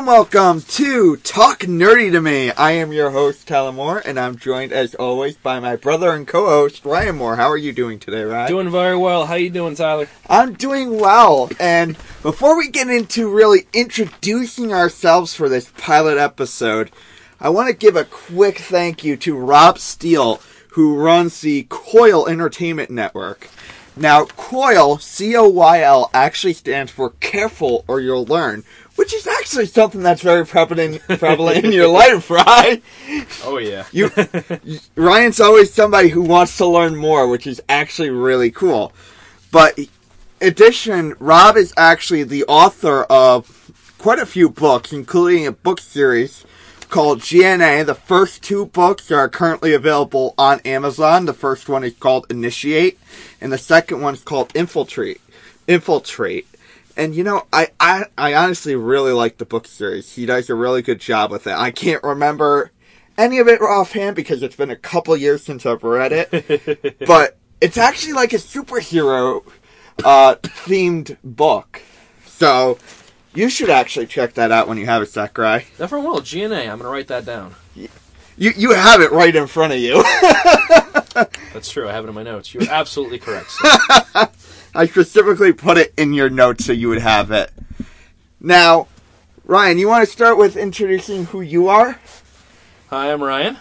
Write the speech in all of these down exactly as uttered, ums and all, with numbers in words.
welcome to Talk Nerdy to Me. I am your host, Tyler Moore, and I'm joined, as always, by my brother and co-host, Ryan Moore. How are you doing today, Ryan? Doing very well. How you doing, Tyler? I'm doing well, and before we get into really introducing ourselves for this pilot episode, I want to give a quick thank you to Rob Steele, who runs the Coil Entertainment Network. Now, COIL, C O Y L, actually stands for Careful or You'll Learn, which is actually something that's very prevalent, prevalent in your life, right? Oh, yeah. you, Ryan's always somebody who wants to learn more, which is actually really cool. But in addition, Rob is actually the author of quite a few books, including a book series called G N A. The first two books are currently available on Amazon. The first one is called Initiate, and the second one is called Infiltrate. Infiltrate. And, you know, I, I, I honestly really like the book series. He does a really good job with it. I can't remember any of it offhand because it's been a couple years since I've read it. But it's actually like a superhero uh, themed book. So you should actually check that out when you have a sec, right? Definitely will. G N A. I'm going to write that down. You you have it right in front of you. That's true. I have it in my notes. You're absolutely correct, sir. I specifically put it in your notes so you would have it. Now, Ryan, you want to start with introducing who you are? Hi, I'm Ryan.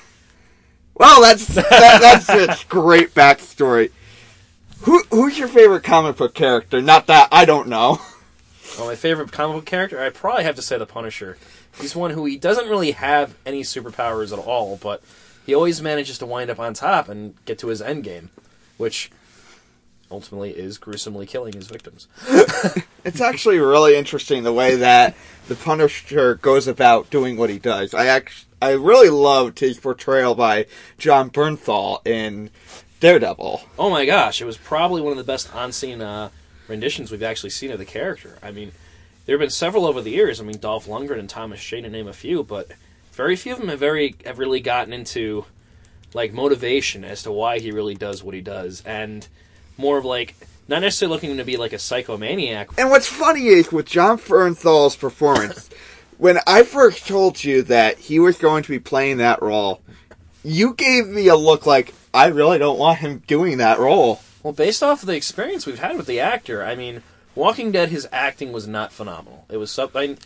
Well, that's that, that's a great backstory. Who who's your favorite comic book character? Not that I don't know. Well, my favorite comic book character, I probably have to say the Punisher. He's one who he doesn't really have any superpowers at all, but he always manages to wind up on top and get to his end game, which ultimately is gruesomely killing his victims. It's actually really interesting the way that the Punisher goes about doing what he does. I act- I really loved his portrayal by Jon Bernthal in Daredevil. Oh my gosh, it was probably one of the best on-scene uh, renditions we've actually seen of the character. I mean, there have been several over the years. I mean, Dolph Lundgren and Thomas Jane, to name a few, but very few of them have very have really gotten into like motivation as to why he really does what he does, and more of like not necessarily looking to be like a psychomaniac. And what's funny is with Jon Bernthal's performance, when I first told you that he was going to be playing that role, you gave me a look like I really don't want him doing that role. Well, based off of the experience we've had with the actor, I mean, Walking Dead, his acting was not phenomenal. It was sub, I,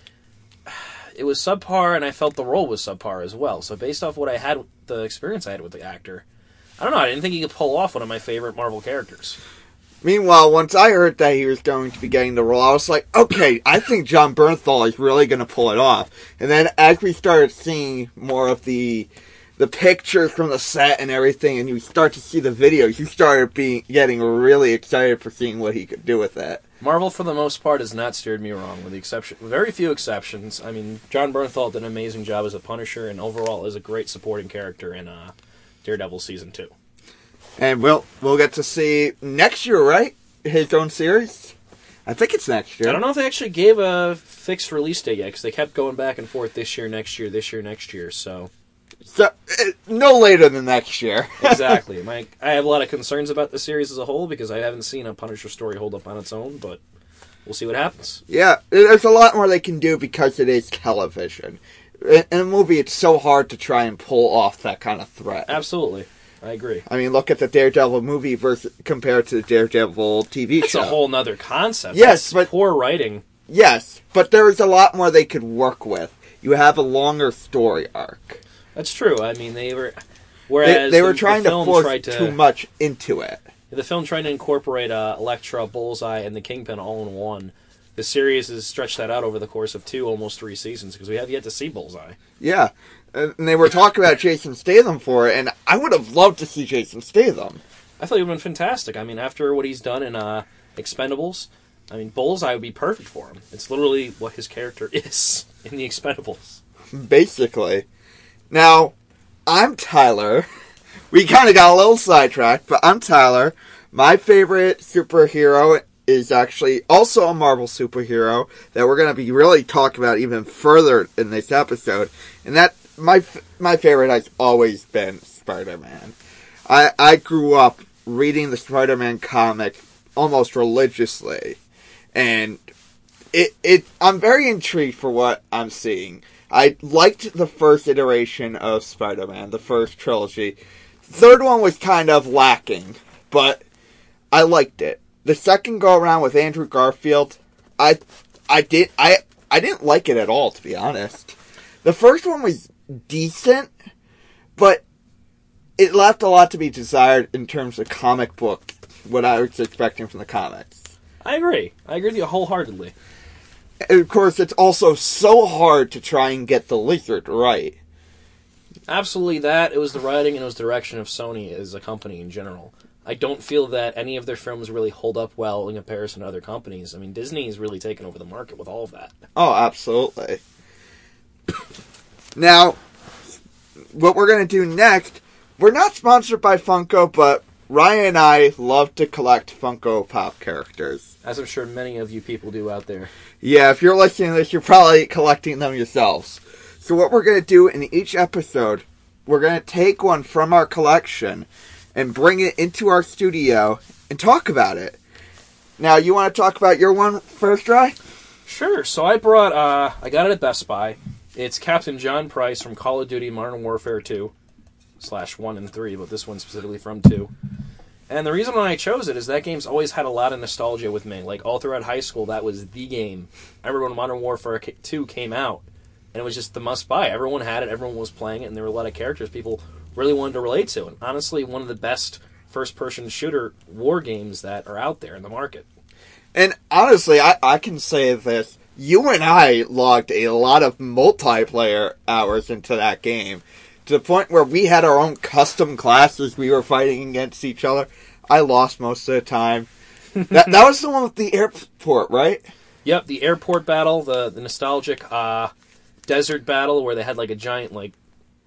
it was subpar, and I felt the role was subpar as well. So based off what I had, the experience I had with the actor, I don't know, I didn't think he could pull off one of my favorite Marvel characters. Meanwhile, once I heard that he was going to be getting the role, I was like, okay, I think Jon Bernthal is really going to pull it off. And then as we started seeing more of the the pictures from the set and everything, and you start to see the videos, you started being getting really excited for seeing what he could do with it. Marvel, for the most part, has not steered me wrong, with the exception, very few exceptions. I mean, Jon Bernthal did an amazing job as a Punisher, and overall is a great supporting character in uh, Daredevil Season two. And we'll, we'll get to see next year, right? His own series? I think it's next year. I don't know if they actually gave a fixed release date yet, because they kept going back and forth this year, next year, this year, next year, so... So, uh, no later than next year. Exactly. My, I have a lot of concerns about the series as a whole, because I haven't seen a Punisher story hold up on its own, but we'll see what happens. Yeah, there's a lot more they can do because it is television. In a movie, it's so hard to try and pull off that kind of threat. Absolutely. I agree. I mean, look at the Daredevil movie versus compared to the Daredevil T V That's show. That's a whole nother concept. Yes, That's but... poor writing. Yes, but there is a lot more they could work with. You have a longer story arc. That's true. I mean, they were... Whereas they, they were the, trying the to force to, too much into it. The film tried to incorporate uh, Elektra, Bullseye, and the Kingpin all in one. The series has stretched that out over the course of two, almost three seasons, because we have yet to see Bullseye. Yeah, and they were talking about Jason Statham for it, and I would have loved to see Jason Statham. I thought he would have been fantastic. I mean, after what he's done in uh, Expendables, I mean, Bullseye would be perfect for him. It's literally what his character is in the Expendables. Basically. Now, I'm Tyler. We kind of got a little sidetracked, but I'm Tyler. My favorite superhero is actually also a Marvel superhero that we're going to be really talking about even further in this episode. And that, my my favorite has always been Spider-Man. I, I grew up reading the Spider-Man comic almost religiously. And it, it, I'm very intrigued for what I'm seeing. I liked the first iteration of Spider-Man, the first trilogy. Third one was kind of lacking, but I liked it. The second go around with Andrew Garfield, I, I did, I, I didn't like it at all, to be honest. The first one was decent, but it left a lot to be desired in terms of comic book, what I was expecting from the comics. I agree. I agree with you wholeheartedly. And of course, it's also so hard to try and get the Lizard right. Absolutely that. It was the writing and it was the direction of Sony as a company in general. I don't feel that any of their films really hold up well in comparison to other companies. I mean, Disney has really taken over the market with all of that. Oh, absolutely. Now, what we're going to do next, we're not sponsored by Funko, but Ryan and I love to collect Funko Pop characters. As I'm sure many of you people do out there. Yeah, if you're listening to this, you're probably collecting them yourselves. So what we're going to do in each episode, we're going to take one from our collection and bring it into our studio and talk about it. Now, you want to talk about your one first, Rye? Sure. So I brought, uh, I got it at Best Buy. It's Captain John Price from Call of Duty Modern Warfare two, slash one and three, but this one specifically from two. And the reason why I chose it is that game's always had a lot of nostalgia with me. Like, all throughout high school, that was the game. I remember when Modern Warfare two came out, and it was just the must-buy. Everyone had it, everyone was playing it, and there were a lot of characters people really wanted to relate to. And honestly, one of the best first-person shooter war games that are out there in the market. And honestly, I, I can say this. You and I logged a lot of multiplayer hours into that game. To the point where we had our own custom classes we were fighting against each other. I lost most of the time. that that was the one with the airport, right? Yep, the airport battle, the, the nostalgic uh, desert battle where they had like a giant, like,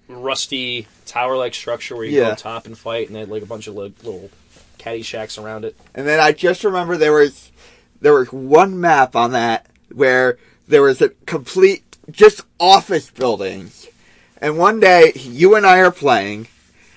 rusty tower-like structure where you yeah. go up top and fight, and they had like a bunch of like, little caddy shacks around it. And then I just remember there was there was one map on that where there was a complete, just office buildings. And one day, you and I are playing,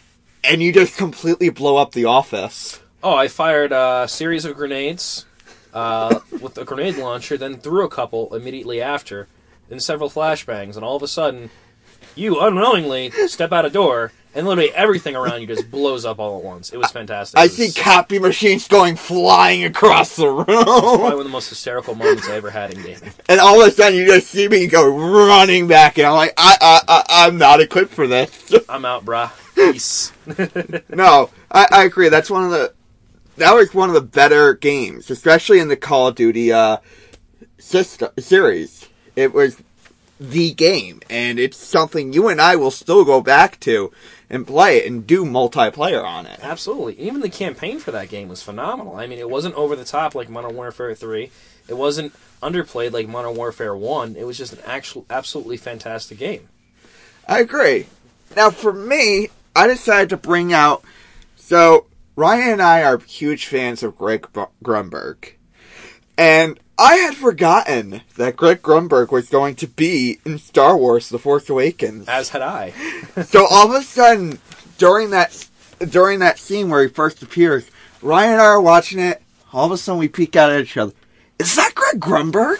and you just completely blow up the office. Oh, I fired a series of grenades uh, with a grenade launcher, then threw a couple immediately after, then several flashbangs, and all of a sudden, you unknowingly step out a door, and literally everything around you just blows up all at once. It was fantastic. I was, see copy machines going flying across the room. It's probably one of the most hysterical moments I ever had in gaming. And all of a sudden, you just see me go running back, and I'm like, I, I, I, I'm not equipped for this. I'm out, brah. Peace. No, I, I agree. That's one of the, that was one of the better games, especially in the Call of Duty uh, system, series. It was the game, and it's something you and I will still go back to and play it and do multiplayer on it. Absolutely. Even the campaign for that game was phenomenal. I mean, it wasn't over the top like Modern Warfare three. It wasn't underplayed like Modern Warfare one. It was just an actual, absolutely fantastic game. I agree. Now, for me, I decided to bring out... So, Ryan and I are huge fans of Greg Grunberg. And I had forgotten that Greg Grunberg was going to be in Star Wars The Force Awakens. As had I. So all of a sudden, during that during that scene where he first appears, Ryan and I are watching it. All of a sudden, we peek out at each other. Is that Greg Grunberg?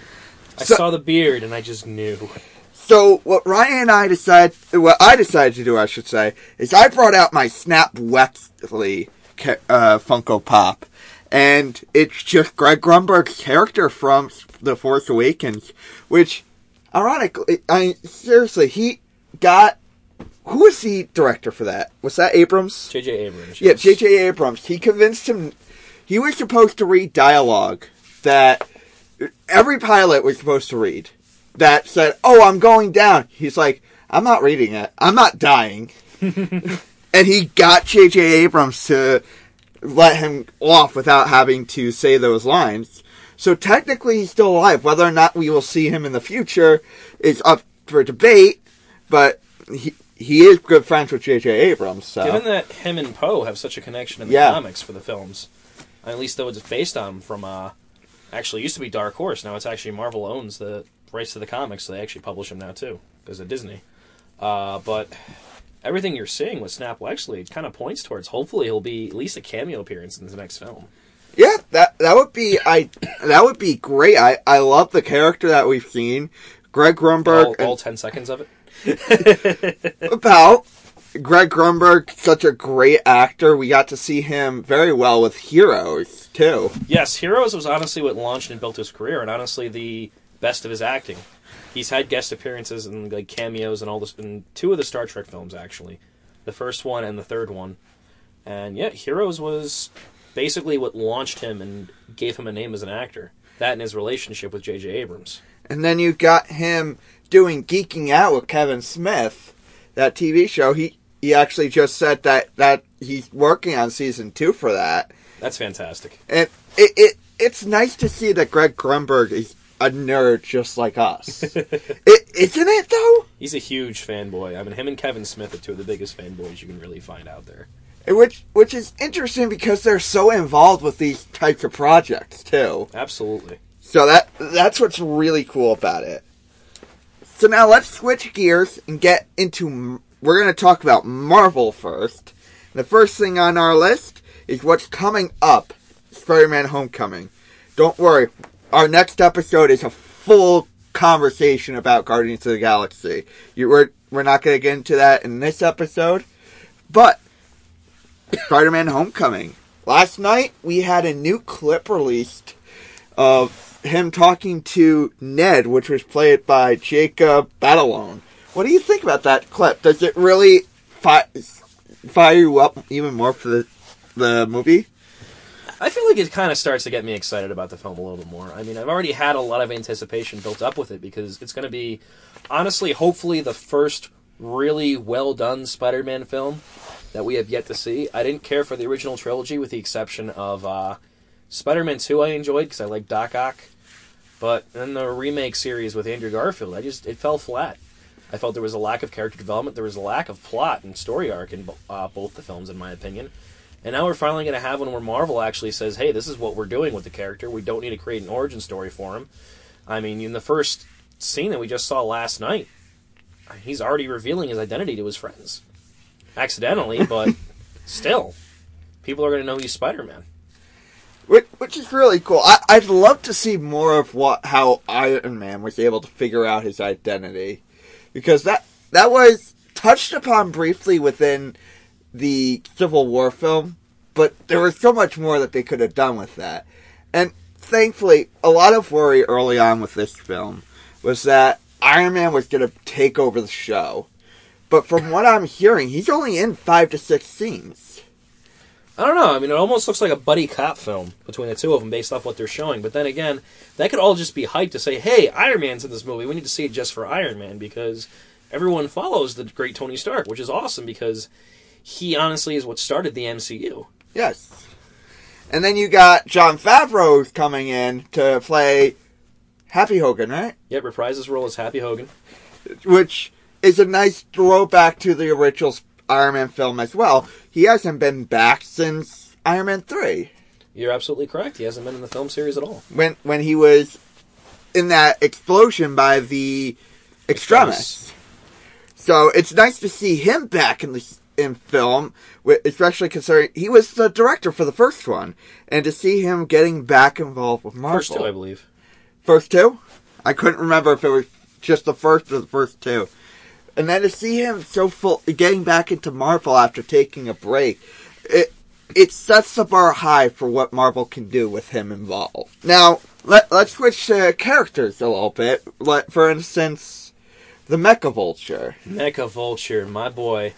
I so, saw the beard, and I just knew. So what Ryan and I decided, what I decided to do, I should say, is I brought out my Snap Wexley uh, Funko Pop. And it's just Greg Grunberg's character from The Force Awakens, which, ironically, I mean, seriously, he got, who was the director for that? Was that Abrams? J J Abrams. Yeah, J J Abrams. He convinced him, he was supposed to read dialogue that every pilot was supposed to read. That said, oh, I'm going down. He's like, I'm not reading it. I'm not dying. And he got J J Abrams to let him off without having to say those lines. So technically he's still alive. Whether or not we will see him in the future is up for debate, but he he is good friends with J J Abrams. So. Given that him and Poe have such a connection in the yeah. comics for the films, at least though it's based on from, uh, actually it used to be Dark Horse, now it's actually Marvel owns the rights to the comics, so they actually publish them now too, because of Disney. Uh, but everything you're seeing with Snap Wexley kind of points towards, hopefully he'll be at least a cameo appearance in the next film. Yeah, that that would be I that would be great. I, I love the character that we've seen. Greg Grunberg. All, all ten seconds of it. About Greg Grunberg, such a great actor. We got to see him very well with Heroes too. Yes, Heroes was honestly what launched and built his career, and honestly the best of his acting. He's had guest appearances and like cameos and all this in two of the Star Trek films, actually, the first one and the third one. And yeah, Heroes was basically what launched him and gave him a name as an actor. That and his relationship with J J Abrams. And then you got him doing Geeking Out with Kevin Smith, that T V show. He he actually just said that, that he's working on season two for that. That's fantastic. And it, it it's nice to see that Greg Grunberg is a nerd just like us. it, isn't it, though? He's a huge fanboy. I mean, him and Kevin Smith are two of the biggest fanboys you can really find out there. Which which is interesting because they're so involved with these types of projects, too. Absolutely. So that that's what's really cool about it. So now let's switch gears and get into... We're going to talk about Marvel first. The first thing on our list is what's coming up, Spider-Man Homecoming. Don't worry, our next episode is a full conversation about Guardians of the Galaxy. You, we're, we're not going to get into that in this episode, but Spider-Man Homecoming. Last night, we had a new clip released of him talking to Ned, which was played by Jacob Batalon. What do you think about that clip? Does it really fi- fire you up even more for the, the movie? I feel like it kind of starts to get me excited about the film a little bit more. I mean, I've already had a lot of anticipation built up with it because it's going to be, honestly, hopefully the first really well-done Spider-Man film that we have yet to see. I didn't care for the original trilogy with the exception of uh, Spider-Man two I enjoyed because I like Doc Ock. But in the remake series with Andrew Garfield, I just, it fell flat. I felt there was a lack of character development, there was a lack of plot and story arc in uh, both the films, in my opinion. And now we're finally going to have one where Marvel actually says, hey, this is what we're doing with the character. We don't need to create an origin story for him. I mean, in the first scene that we just saw last night, he's already revealing his identity to his friends. Accidentally, but still. People are going to know he's Spider-Man. Which, which is really cool. I, I'd love to see more of what how Iron Man was able to figure out his identity. Because that that was touched upon briefly within the Civil War film, but there was so much more that they could have done with that. And thankfully, a lot of worry early on with this film was that Iron Man was going to take over the show. But from what I'm hearing, he's only in five to six scenes. I don't know. I mean, it almost looks like a buddy cop film between the two of them based off what they're showing. But then again, that could all just be hyped to say, hey, Iron Man's in this movie. We need to see it just for Iron Man because everyone follows the great Tony Stark, which is awesome because he honestly is what started the M C U. Yes. And then you got Jon Favreau coming in to play Happy Hogan, right? Yep, reprise his role as Happy Hogan. Which is a nice throwback to the original Iron Man film as well. He hasn't been back since Iron Man three. You're absolutely correct. He hasn't been in the film series at all. When when he was in that explosion by the Extremis. So it's nice to see him back in the in film, especially considering he was the director for the first one, and to see him getting back involved with Marvel. First two, I believe. First two? I couldn't remember if it was just the first or the first two. And then to see him so full, getting back into Marvel after taking a break, it it sets the bar high for what Marvel can do with him involved. Now, let, let's switch to characters a little bit. Let, for instance, the Mecha Vulture. Mecha Vulture, my boy.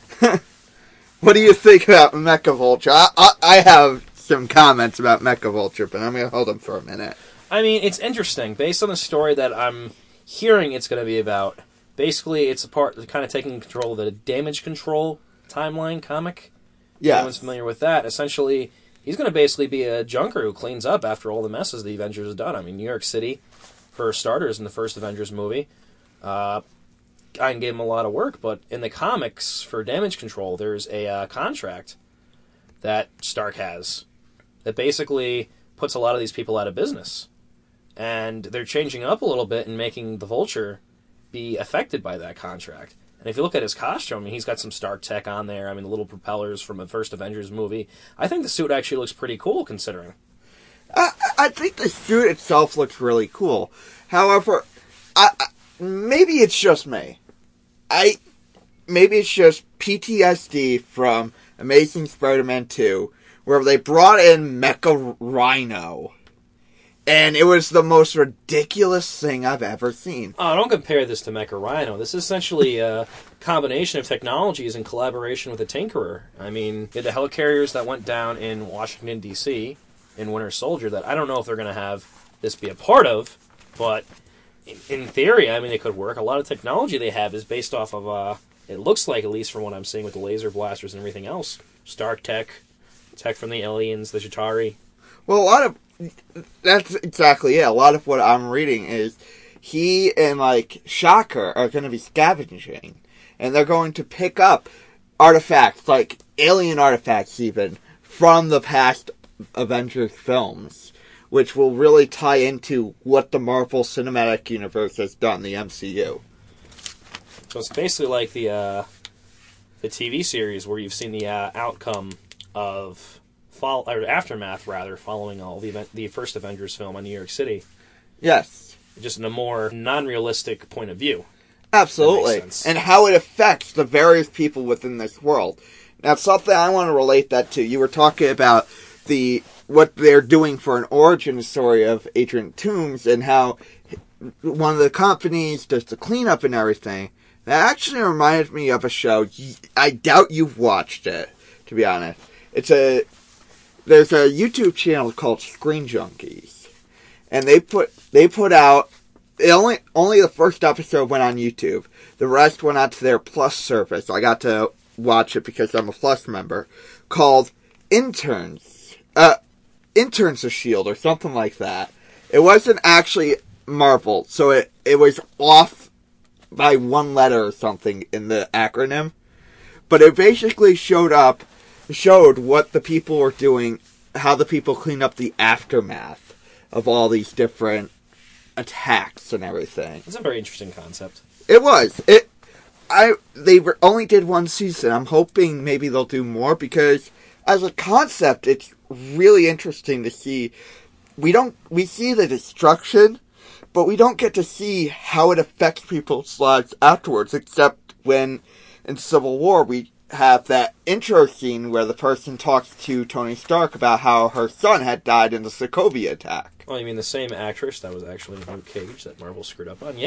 What do you think about Mecha Vulture? I, I, I have some comments about Mecha Vulture, but I'm going to hold them for a minute. I mean, it's interesting. Based on the story that I'm hearing it's going to be about, basically it's a part kind of taking control of the Damage Control timeline comic. Yeah. Everyone's familiar with that. Essentially, he's going to basically be a junker who cleans up after all the messes the Avengers have done. I mean, New York City, for starters, in the first Avengers movie, uh, I gave him a lot of work, but in the comics, for Damage Control, there's a uh, contract that Stark has that basically puts a lot of these people out of business. And they're changing up a little bit and making the Vulture be affected by that contract. And if you look at his costume, I mean, he's got some Stark tech on there. I mean, the little propellers from the first Avengers movie. I think the suit actually looks pretty cool, considering. I, I think the suit itself looks really cool. However, I, I, maybe it's just me. I maybe it's just P T S D from Amazing Spider-Man two, where they brought in Mecha Rhino, and it was the most ridiculous thing I've ever seen. Oh, don't compare this to Mecha Rhino. This is essentially a combination of technologies in collaboration with the Tinkerer. I mean, you had the helicarriers that went down in Washington, D C in Winter Soldier that I don't know if they're going to have this be a part of, but in, in theory, I mean, it could work. A lot of technology they have is based off of, uh, it looks like, at least from what I'm seeing with the laser blasters and everything else, Stark tech, tech from the aliens, the Chitauri. Well, a lot of, that's exactly it. A lot of what I'm reading is he and, like, Shocker are going to be scavenging, and they're going to pick up artifacts, like alien artifacts even, from the past Avengers films, which will really tie into what the Marvel Cinematic Universe has done, the M C U. So it's basically like the uh, the T V series where you've seen the uh, outcome of follow, or aftermath rather, following all the event, the first Avengers film on New York City. Yes, just in a more non-realistic point of view. Absolutely, and how it affects the various people within this world. Now, something I want to relate that to. You were talking about the what they're doing for an origin story of Adrian Toomes and how one of the companies does the cleanup and everything. That actually reminded me of a show. I doubt you've watched it, to be honest. It's a there's a YouTube channel called Screen Junkies, and they put they put out it only only the first episode went on YouTube. The rest went out to their Plus service. I got to watch it because I'm a Plus member. Called Interns. Uh, Interns of S H I E L D or something like that. It wasn't actually Marvel, so it, it was off by one letter or something in the acronym. But it basically showed up, showed what the people were doing, how the people clean up the aftermath of all these different attacks and everything. It's a very interesting concept. It was. It. I. They were, only did one season. I'm hoping maybe they'll do more because as a concept, it's really interesting to see. We don't. We see the destruction, but we don't get to see how it affects people's lives afterwards. Except when in Civil War we have that intro scene where the person talks to Tony Stark about how her son had died in the Sokovia attack. Oh, you mean the same actress that was actually in Luke Cage that Marvel screwed up on?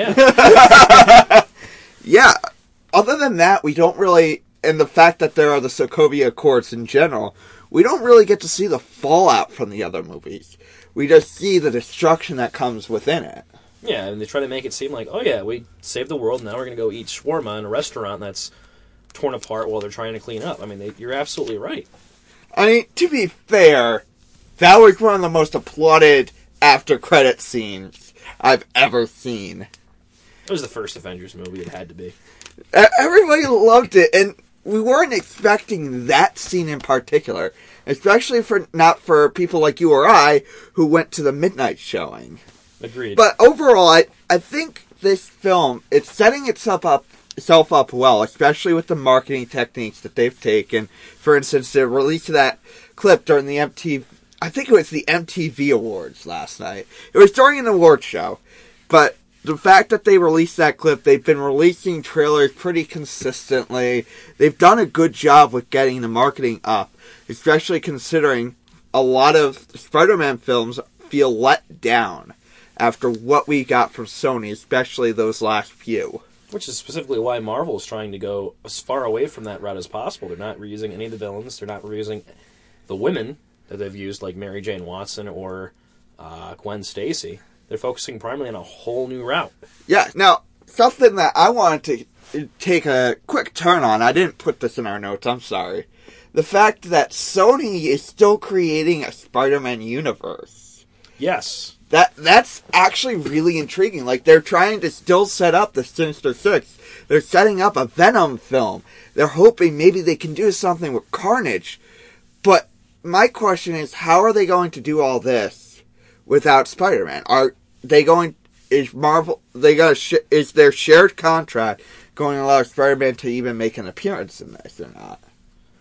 Yeah. Yeah. Other than that, we don't really, and the fact that there are the Sokovia Accords in general, we don't really get to see the fallout from the other movies. We just see the destruction that comes within it. Yeah, and they try to make it seem like, oh yeah, we saved the world, now we're going to go eat shawarma in a restaurant that's torn apart while they're trying to clean up. I mean, they, you're absolutely right. I mean, to be fair, that was one of the most applauded after-credit scenes I've ever seen. It was the first Avengers movie, it had to be. Everybody loved it, and we weren't expecting that scene in particular, especially for not for people like you or I who went to the midnight showing. Agreed. But overall, I, I think this film, it's setting itself up itself up well, especially with the marketing techniques that they've taken. For instance, the release of that clip during the M T V, I think it was the M T V Awards last night. It was during an award show, but the fact that they released that clip, they've been releasing trailers pretty consistently. They've done a good job with getting the marketing up, especially considering a lot of Spider-Man films feel let down after what we got from Sony, especially those last few. Which is specifically why Marvel is trying to go as far away from that route as possible. They're not reusing any of the villains. They're not reusing the women that they've used, like Mary Jane Watson or uh, Gwen Stacy. They're focusing primarily on a whole new route. Yeah, now, something that I wanted to take a quick turn on, I didn't put this in our notes, I'm sorry. The fact that Sony is still creating a Spider-Man universe. Yes. That That's actually really intriguing. Like, they're trying to still set up the Sinister Six. They're setting up a Venom film. They're hoping maybe they can do something with Carnage. But my question is, how are they going to do all this without Spider-Man? Are they going... Is Marvel... They got sh- Is their shared contract going to allow Spider-Man to even make an appearance in this or not?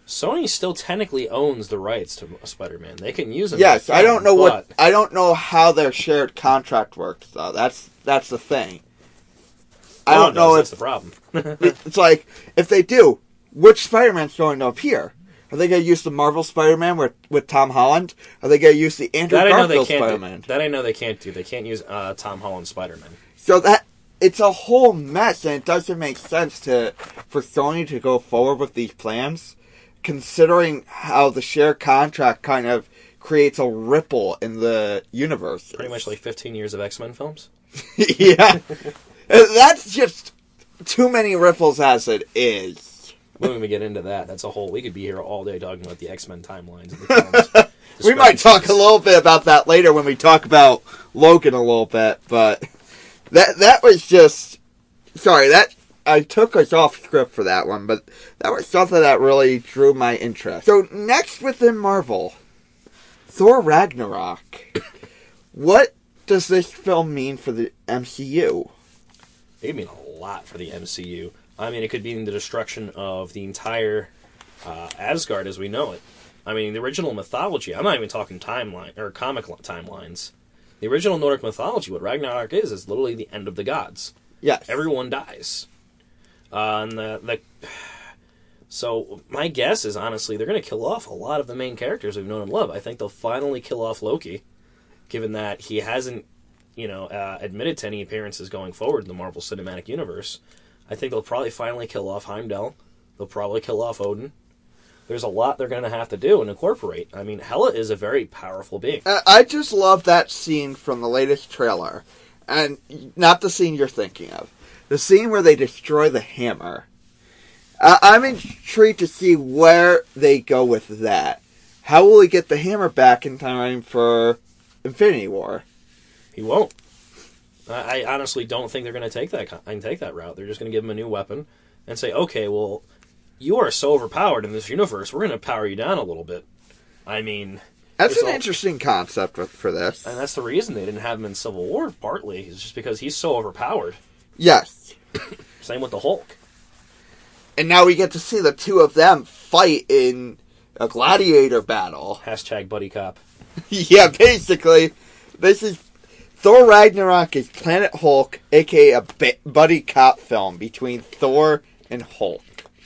Sony still technically owns the rights to Spider-Man. They can use them. Yes, I don't know but... what I don't know how their shared contract works though. That's that's the thing. I don't know if if that's the problem. it's like if they do, which Spider-Man's going to appear? Are they going to use the Marvel Spider-Man with with Tom Holland? Are they going to use the Andrew that I know Garfield they can't Spider-Man? Do. That I know they can't do. They can't use uh, Tom Holland Spider-Man. So that it's a whole mess, and it doesn't make sense to for Sony to go forward with these plans, considering how the shared contract kind of creates a ripple in the universe. Pretty much like fifteen years of X-Men films. Yeah, that's just too many ripples as it is. When we get into that, that's a whole. We could be here all day talking about the X-Men timelines. Of the films. We might talk a little bit about that later when we talk about Logan a little bit, but that that was just sorry that I took us off script for that one, but that was something that really drew my interest. So next within Marvel, Thor Ragnarok. What does this film mean for the M C U? It could mean a lot for the M C U. I mean, it could mean the destruction of the entire uh, Asgard as we know it. I mean, the original mythology, I'm not even talking timeline or comic timelines. The original Nordic mythology, what Ragnarok is, is literally the end of the gods. Yes. Everyone dies. Uh, and the, the So, my guess is, honestly, they're going to kill off a lot of the main characters we've known and loved. I think they'll finally kill off Loki, given that he hasn't, you know, uh, admitted to any appearances going forward in the Marvel Cinematic Universe. I think they'll probably finally kill off Heimdall. They'll probably kill off Odin. There's a lot they're going to have to do and incorporate. I mean, Hela is a very powerful being. I just love that scene from the latest trailer. And not the scene you're thinking of. The scene where they destroy the hammer. I- I'm intrigued to see where they go with that. How will he get the hammer back in time for Infinity War? He won't. I, I honestly don't think they're going to take that take that route. They're just going to give him a new weapon and say, okay, well, you are so overpowered in this universe, we're going to power you down a little bit. I mean... That's an all... interesting concept for this. And that's the reason they didn't have him in Civil War, partly. It's just because he's so overpowered. Yes. Same with the Hulk. And now we get to see the two of them fight in a gladiator battle. Hashtag buddy cop. Yeah, basically. This is... Thor Ragnarok is Planet Hulk, a k a. a ba- buddy cop film between Thor and Hulk.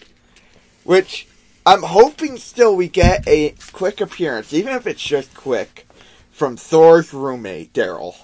Which, I'm hoping still we get a quick appearance, even if it's just quick, from Thor's roommate, Daryl.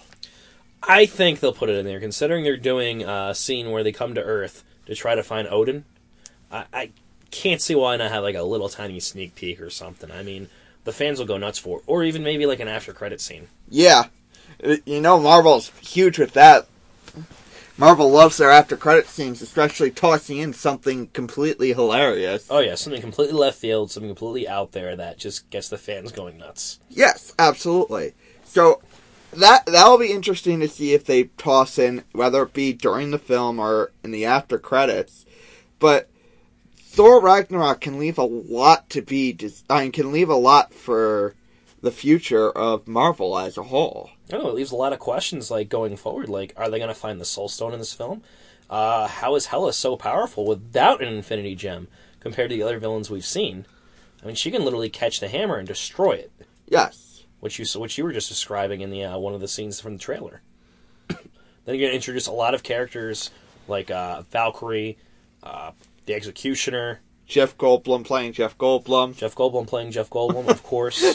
I think they'll put it in there, considering they're doing a scene where they come to Earth to try to find Odin. I, I can't see why not have like a little tiny sneak peek or something. I mean, the fans will go nuts for it. Or even maybe like an after-credit scene. Yeah. You know, Marvel's huge with that. Marvel loves their after-credit scenes, especially tossing in something completely hilarious. Oh yeah, something completely left field, something completely out there that just gets the fans going nuts. Yes, absolutely. So, that that'll be interesting to see if they toss in, whether it be during the film or in the after-credits. But Thor Ragnarok can leave a lot to be... I mean, can leave a lot for the future of Marvel as a whole. I don't know, it leaves a lot of questions, like, going forward. Like, are they going to find the Soul Stone in this film? Uh, how is Hela so powerful without an Infinity Gem compared to the other villains we've seen? I mean, she can literally catch the hammer and destroy it. Yes. Which you which you were just describing in the uh, one of the scenes from the trailer. Then you're going to introduce a lot of characters, like uh, Valkyrie, uh, the Executioner. Jeff Goldblum playing Jeff Goldblum. Jeff Goldblum playing Jeff Goldblum, of course.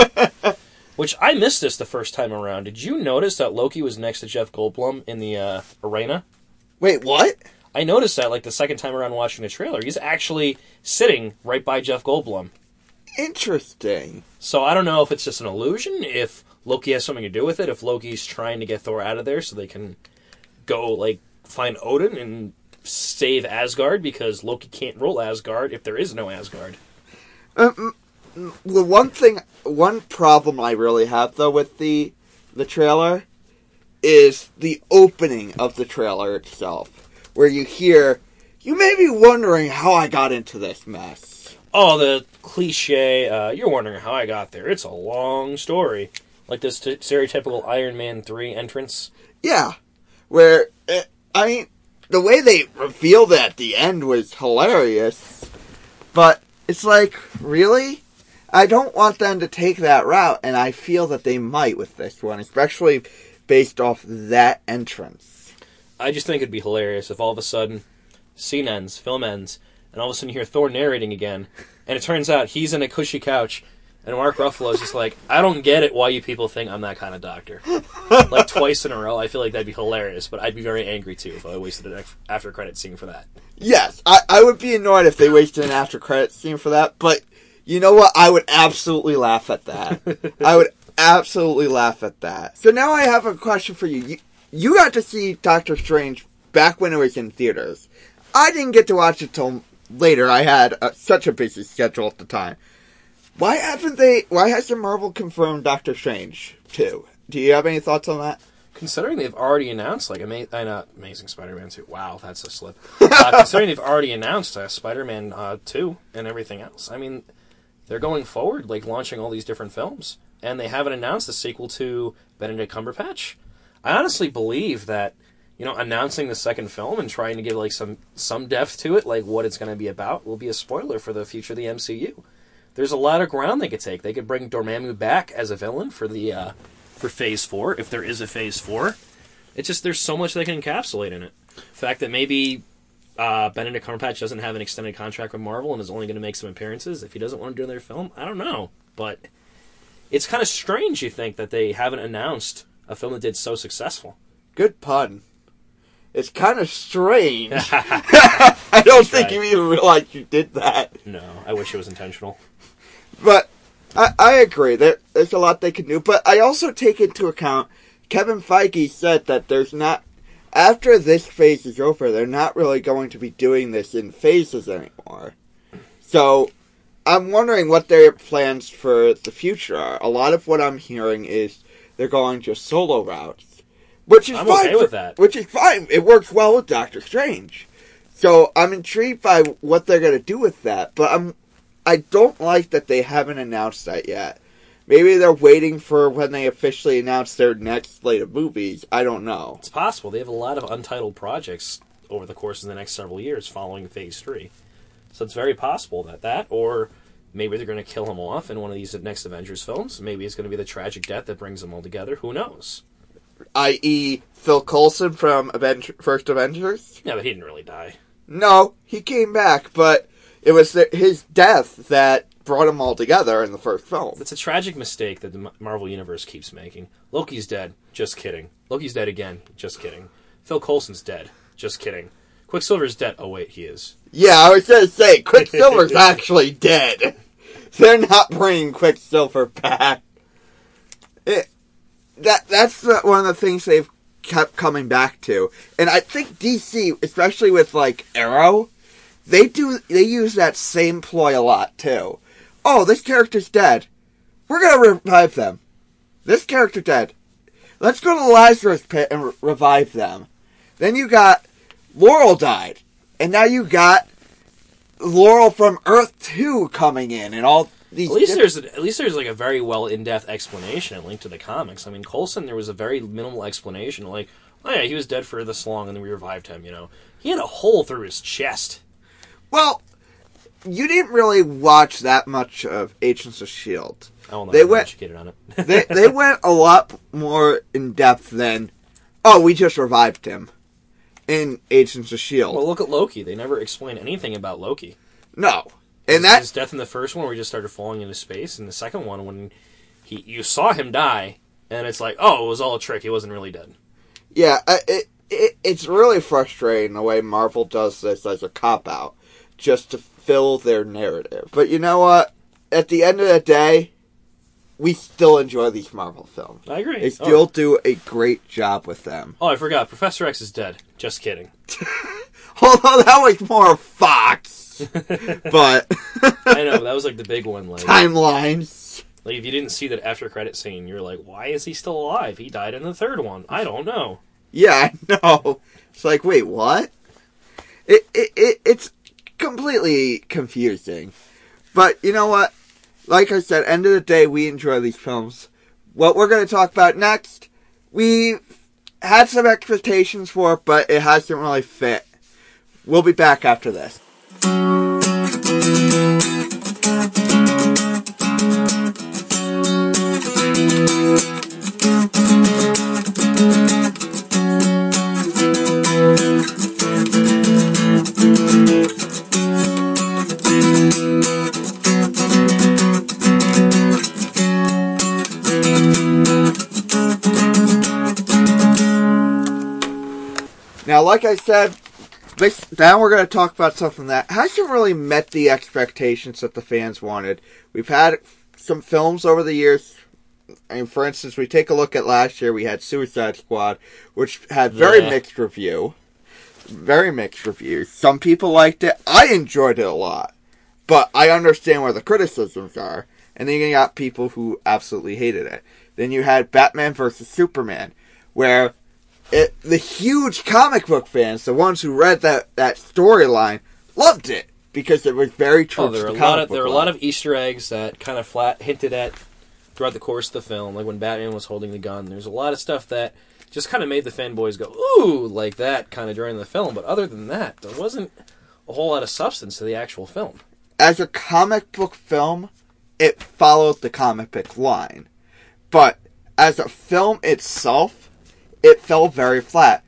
Which, I missed this the first time around. Did you notice that Loki was next to Jeff Goldblum in the uh, arena? Wait, what? I noticed that, like, the second time around watching the trailer. He's actually sitting right by Jeff Goldblum. Interesting. So I don't know if it's just an illusion, if Loki has something to do with it, if Loki's trying to get Thor out of there so they can go, like, find Odin and save Asgard, because Loki can't rule Asgard if there is no Asgard. Um, the one thing, one problem I really have, though, with the the trailer is the opening of the trailer itself, where you hear, "You may be wondering how I got into this mess." Oh, the cliche, uh, you're wondering how I got there. It's a long story. Like this t- stereotypical Iron Man three entrance. Yeah, where, uh, I mean, the way they revealed it at the end was hilarious, but it's like, really? I don't want them to take that route, and I feel that they might with this one, especially based off that entrance. I just think it'd be hilarious if all of a sudden, scene ends, film ends, and all of a sudden you hear Thor narrating again, and it turns out he's in a cushy couch, and Mark Ruffalo's just like, I don't get it why you people think I'm that kind of doctor. Like, twice in a row, I feel like that'd be hilarious, but I'd be very angry, too, if I wasted an after-credit scene for that. Yes, I, I would be annoyed if they wasted an after-credit scene for that, but you know what? I would absolutely laugh at that. I would absolutely laugh at that. So now I have a question for you. You, you got to see Doctor Strange back when it was in theaters. I didn't get to watch it till later. I had uh, such a busy schedule at the time. Why haven't they, why hasn't Marvel confirmed Doctor Strange two? Do you have any thoughts on that? Considering they've already announced, like, ama- uh, not Amazing Spider-Man two, wow, that's a slip. Uh, considering they've already announced uh, Spider-Man uh, two and everything else, I mean, they're going forward, like, launching all these different films. And they haven't announced a sequel to Benedict Cumberbatch. I honestly believe that, you know, announcing the second film and trying to give, like, some, some depth to it, like, what it's going to be about, will be a spoiler for the future of the M C U. There's a lot of ground they could take. They could bring Dormammu back as a villain for the uh, for Phase Four, if there is a Phase Four. It's just there's so much they can encapsulate in it. The fact that maybe uh, Benedict Cumberbatch doesn't have an extended contract with Marvel and is only going to make some appearances if he doesn't want to do their film. I don't know, but it's kind of strange. You think that they haven't announced a film that did so successful. Good pun. It's kind of strange. I don't think you even realized you did that. No, I wish it was intentional. But I, I agree. There, there's a lot they can do. But I also take into account, Kevin Feige said that there's not, after this phase is over, they're not really going to be doing this in phases anymore. So I'm wondering what their plans for the future are. A lot of what I'm hearing is they're going just solo routes. Which is I'm fine okay for, with that. Which is fine. It works well with Doctor Strange. So I'm intrigued by what they're going to do with that. But I'm, I don't like that they haven't announced that yet. Maybe they're waiting for when they officially announce their next slate of movies. I don't know. It's possible. They have a lot of untitled projects over the course of the next several years following Phase three. So it's very possible that that, or maybe they're going to kill him off in one of these next Avengers films. Maybe it's going to be the tragic death that brings them all together. Who knows? that is. Phil Coulson from Avenger, First Avengers? Yeah, but he didn't really die. No, he came back, but it was the, his death that brought them all together in the first film. It's a tragic mistake that the Marvel Universe keeps making. Loki's dead. Just kidding. Loki's dead again. Just kidding. Phil Coulson's dead. Just kidding. Quicksilver's dead. Oh, wait, he is. Yeah, I was going to say, Quicksilver's actually dead. They're not bringing Quicksilver back. It, that That's the, one of the things they've kept coming back to. And I think D C, especially with, like, Arrow, they do they use that same ploy a lot, too. Oh, this character's dead. We're going to revive them. This character dead. Let's go to the Lazarus Pit and re- revive them. Then you got Laurel died. And now you got Laurel from Earth two coming in and all these... At least there's at least there's like a very well in-depth explanation linked to the comics. I mean, Coulson, there was a very minimal explanation. Like, oh yeah, he was dead for this long and then we revived him, you know. He had a hole through his chest. Well, you didn't really watch that much of Agents of S H I E L D. Oh, no, they I'm went, educated on it. they, they went a lot more in-depth than, oh, we just revived him in Agents of S H I E L D. Well, look at Loki. They never explained anything about Loki. No. And his, that... his death in the first one where he just started falling into space, and the second one when he you saw him die, and it's like, oh, it was all a trick. He wasn't really dead. Yeah, it, it it's really frustrating the way Marvel does this as a cop-out, just to fill their narrative. But you know what? At the end of the day, we still enjoy these Marvel films. I agree. They still oh. do a great job with them. Oh, I forgot. Professor X is dead. Just kidding. Although that was more Fox. But I know, that was like the big one. Like timelines. Like if you didn't see that after credit scene, you're like, why is he still alive? He died in the third one. I don't know. Yeah, I know. It's like, wait, what? It, it, it it's completely confusing. But you know what? Like I said, end of the day, we enjoy these films. What we're going to talk about next, we had some expectations for it, but it hasn't really fit. We'll be back after this. like I said, this, now we're going to talk about something that hasn't really met the expectations that the fans wanted. We've had some films over the years. I mean, for instance, we take a look at last year, we had Suicide Squad, which had very Yeah. mixed review. Very mixed reviews. Some people liked it. I enjoyed it a lot. But I understand where the criticisms are. And then you got people who absolutely hated it. Then you had Batman versus Superman, where it, the huge comic book fans, the ones who read that, that storyline, loved it. Because it was very true Oh, to there the are a comic lot of book there are a line. lot of Easter eggs that kind of flat hinted at throughout the course of the film, like when Batman was holding the gun. There's a lot of stuff that just kind of made the fanboys go ooh like that kind of during the film. But other than that, there wasn't a whole lot of substance to the actual film. As a comic book film, it followed the comic book line. But as a film itself, it fell very flat.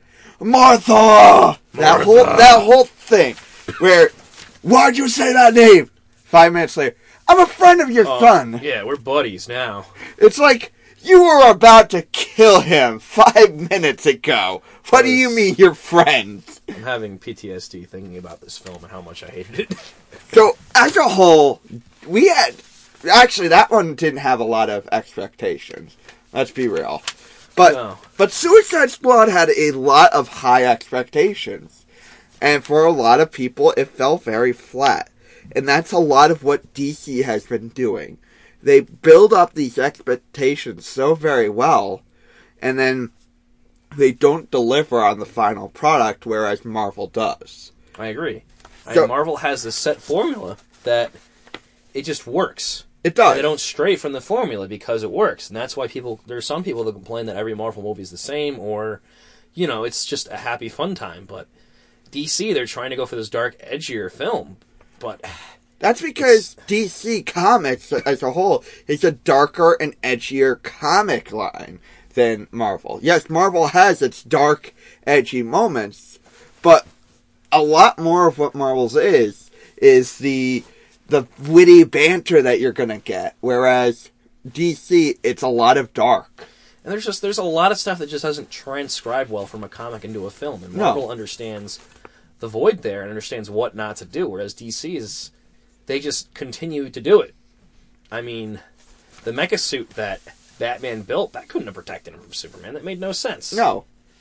Martha! That whole that whole thing where, why'd you say that name? Five minutes later, I'm a friend of your Oh, son. Yeah, we're buddies now. It's like, you were about to kill him five minutes ago. What do you Yes. mean you're friends? I'm having P T S D thinking about this film and how much I hated it. So, as a whole, we had... Actually, that one didn't have a lot of expectations. Let's be real. But No. but Suicide Squad had a lot of high expectations. And for a lot of people, it fell very flat. And that's a lot of what D C has been doing. They build up these expectations so very well, and then they don't deliver on the final product, whereas Marvel does. I agree. I So- mean, Marvel has this set formula that it just works. It does. And they don't stray from the formula because it works. And that's why people, there are some people that complain that every Marvel movie is the same, or, you know, it's just a happy fun time. But D C, they're trying to go for this dark, edgier film. But That's because D C Comics as a whole is a darker and edgier comic line than Marvel. Yes, Marvel has its dark, edgy moments, but a lot more of what Marvel's is is the the witty banter that you're gonna get, whereas D C, it's a lot of dark. and there's just there's a lot of stuff that just doesn't transcribe well from a comic into a film. And No. Marvel understands the void there and understands what not to do, whereas D C is, they just continue to do it. I mean, the mecha suit that Batman built, that couldn't have protected him from Superman. That made no sense. No.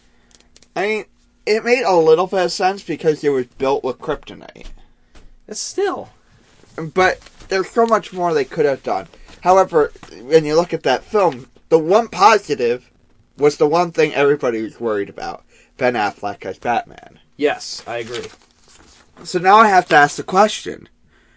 I mean, it made a little bit of sense because it was built with kryptonite. It's still. But there's so much more they could have done. However, when you look at that film, the one positive was the one thing everybody was worried about. Ben Affleck as Batman. Yes, I agree. So now I have to ask the question.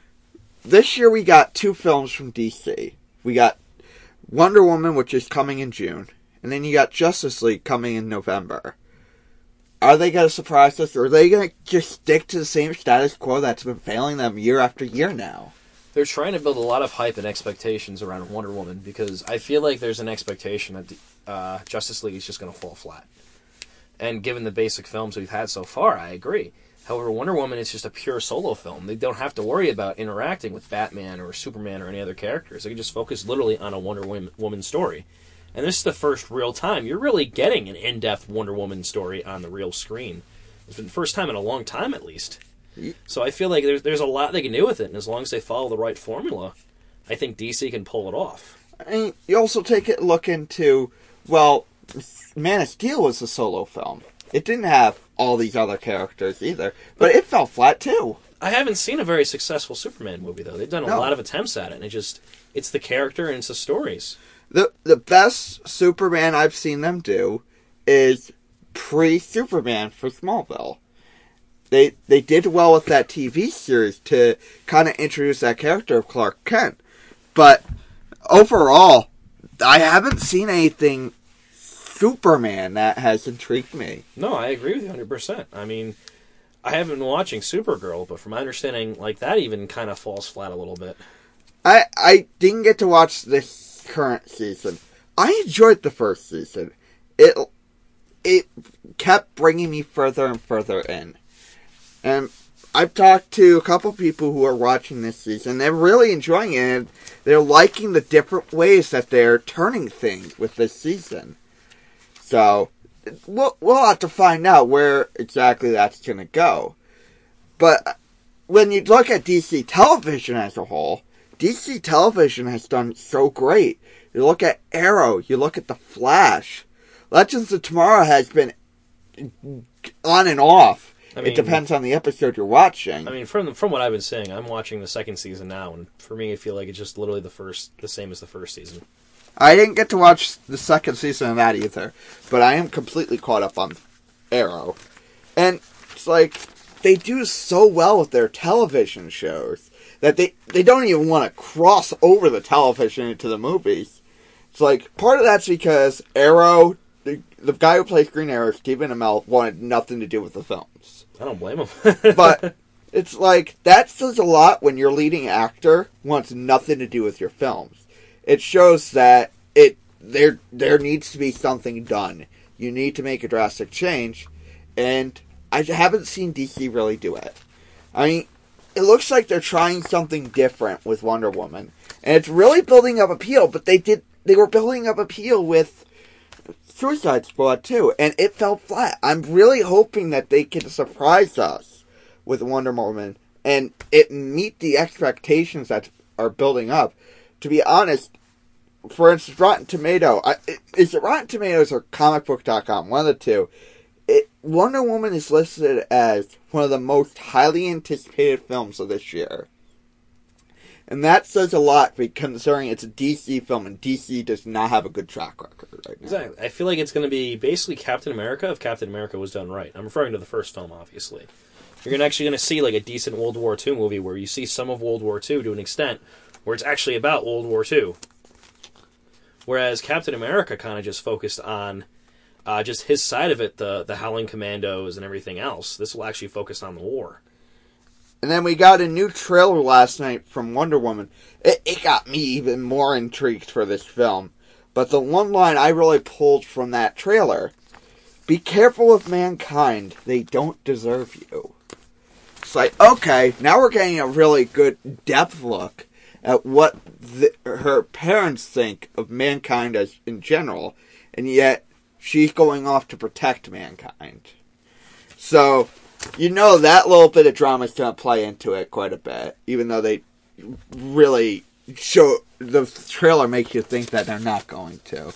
This year we got two films from D C. We got Wonder Woman, which is coming in June. And then you got Justice League coming in November. Are they going to surprise us, or are they going to just stick to the same status quo that's been failing them year after year now? They're trying to build a lot of hype and expectations around Wonder Woman because I feel like there's an expectation that uh, Justice League is just going to fall flat. And given the basic films we've had so far, I agree. However, Wonder Woman is just a pure solo film. They don't have to worry about interacting with Batman or Superman or any other characters. They can just focus literally on a Wonder Woman story. And this is the first real time you're really getting an in-depth Wonder Woman story on the real screen. It's been the first time in a long time, at least. So I feel like there's there's a lot they can do with it, and as long as they follow the right formula, I think D C can pull it off. I mean, you also take a look into, well, Man of Steel was a solo film. It didn't have all these other characters either, but it fell flat too. I haven't seen a very successful Superman movie, though. They've done a No. lot of attempts at it, and it just, it's the character and it's the stories. The the best Superman I've seen them do is pre-Superman for Smallville. They they did well with that T V series to kind of introduce that character of Clark Kent. But overall, I haven't seen anything Superman that has intrigued me. No, I agree with you one hundred percent. I mean, I haven't been watching Supergirl, but from my understanding, like, that even kind of falls flat a little bit. I I didn't get to watch this current season. I enjoyed the first season. It it kept bringing me further and further in. And I've talked to a couple people who are watching this season. They're really enjoying it. And they're liking the different ways that they're turning things with this season. So, we'll, we'll have to find out where exactly that's going to go. But when you look at D C television as a whole, D C television has done so great. You look at Arrow, you look at The Flash. Legends of Tomorrow has been on and off. I mean, it depends on the episode you're watching. I mean, from from what I've been saying, I'm watching the second season now, and for me, I feel like it's just literally the first, the same as the first season. I didn't get to watch the second season of that either, but I am completely caught up on Arrow. And it's like, they do so well with their television shows that they, they don't even want to cross over the television into the movies. It's like, part of that's because Arrow, the, the guy who plays Green Arrow, Stephen Amell, wanted nothing to do with the films. I don't blame him. But it's like, that says a lot when your leading actor wants nothing to do with your films. It shows that it there there needs to be something done. You need to make a drastic change, and I haven't seen D C really do it. I mean, it looks like they're trying something different with Wonder Woman, and it's really building up appeal. But they did they were building up appeal with Suicide Squad too, and it fell flat. I'm really hoping that they can surprise us with Wonder Woman and it meet the expectations that are building up. To be honest, for instance, Rotten Tomato, I, is it Rotten Tomatoes or comic book dot com? One of the two. It, Wonder Woman is listed as one of the most highly anticipated films of this year. And that says a lot, considering it's a D C film, and D C does not have a good track record right now. Exactly. I feel like it's going to be basically Captain America if Captain America was done right. I'm referring to the first film, obviously. You're gonna actually going to see like a decent World War Two movie where you see some of World War Two to an extent, where it's actually about World War Two. Whereas Captain America kind of just focused on uh, just his side of it, the the Howling Commandos and everything else. This will actually focus on the war. And then we got a new trailer last night from Wonder Woman. It, it got me even more intrigued for this film. But the one line I really pulled from that trailer, be careful of mankind, they don't deserve you. It's like, okay, now we're getting a really good depth look at what the, her parents think of mankind as in general, and yet she's going off to protect mankind. So, you know that little bit of drama is going to play into it quite a bit, even though they really show, the trailer makes you think that they're not going to.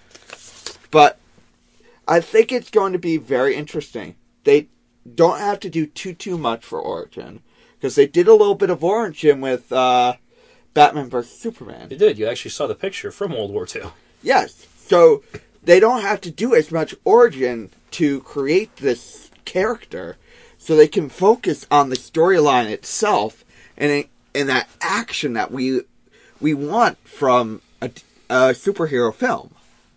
But I think it's going to be very interesting. They don't have to do too, too much for Origin, because they did a little bit of Origin with uh, Batman versus Superman. They did. You actually saw the picture from World War Two. Yes. So they don't have to do as much Origin to create this character, so they can focus on the storyline itself and and that action that we we want from a, a superhero film.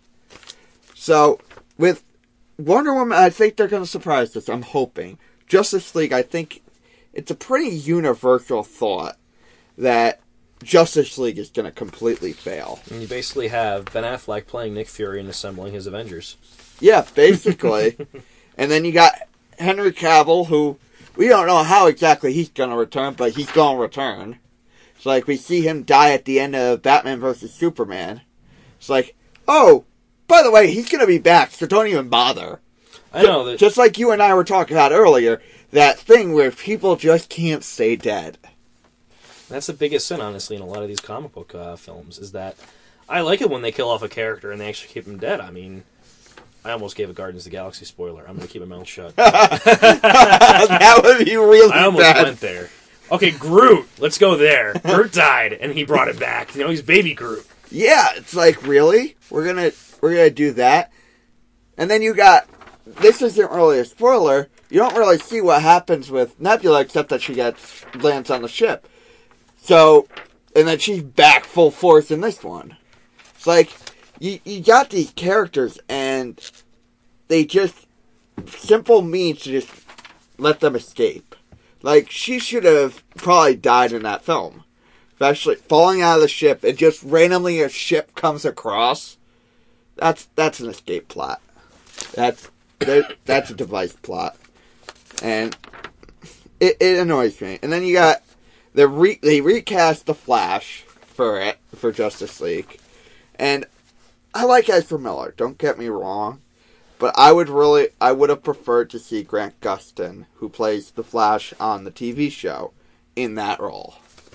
So with Wonder Woman, I think they're going to surprise us. I'm hoping. Justice League, I think it's a pretty universal thought that Justice League is going to completely fail. And you basically have Ben Affleck playing Nick Fury and assembling his Avengers. Yeah, basically. And then you got Henry Cavill, who we don't know how exactly he's going to return, but he's going to return. It's like we see him die at the end of Batman versus Superman. It's like, oh, by the way, he's going to be back, so don't even bother. I know that. Just like you and I were talking about earlier, that thing where people just can't stay dead. That's the biggest sin, honestly, in a lot of these comic book uh, films, is that I like it when they kill off a character and they actually keep him dead. I mean, I almost gave a Guardians of the Galaxy spoiler. I'm going to keep my mouth shut. That would be really I almost bad. went there. Okay, Groot. Let's go there. Groot died, and he brought it back. You know, he's baby Groot. Yeah, it's like, really? We're gonna we're gonna do that? And then you got, this isn't really a spoiler, you don't really see what happens with Nebula except that she gets lands on the ship. So, and then she's back full force in this one. It's like, you, you got these characters and they just, simple means to just let them escape. Like, she should have probably died in that film. Especially falling out of the ship and just randomly a ship comes across. That's that's an escape plot. That's that's a device plot. And it, it annoys me. And then you got, the re, they recast The Flash for it, for Justice League. And I like Ezra Miller, don't get me wrong. But I would really, I would have preferred to see Grant Gustin, who plays the Flash on the T V show, in that role.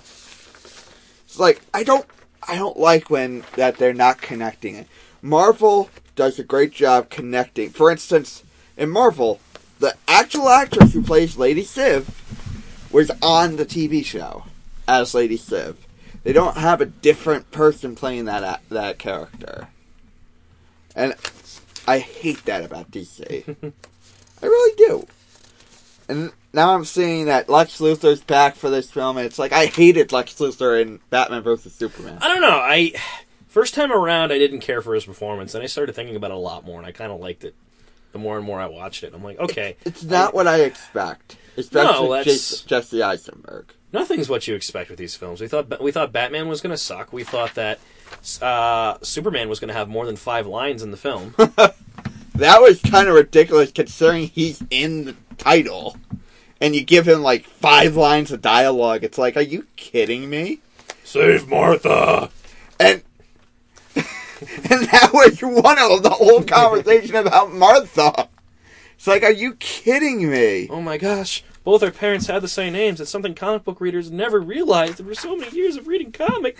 It's like, I don't, I don't like when that they're not connecting it. Marvel does a great job connecting. For instance, in Marvel, the actual actress who plays Lady Sif was on the T V show as Lady Sif. They don't have a different person playing that that character. And I hate that about D C. I really do. And now I'm seeing that Lex Luthor's back for this film, and it's like, I hated Lex Luthor in Batman versus Superman. I don't know. I First time around, I didn't care for his performance, and I started thinking about it a lot more, and I kind of liked it the more and more I watched it. I'm like, okay. It's not I, what I expect. Especially no, that's, Jesse Eisenberg. Nothing's what you expect with these films. We thought we thought Batman was going to suck. We thought that uh, Superman was going to have more than five lines in the film. That was kind of ridiculous considering he's in the title. And you give him like five lines of dialogue. It's like, are you kidding me? Save Martha! And and that was one of the whole conversation about Martha. It's like, are you kidding me? Oh my gosh. Both our parents had the same names. It's something comic book readers never realized over so many years of reading comics.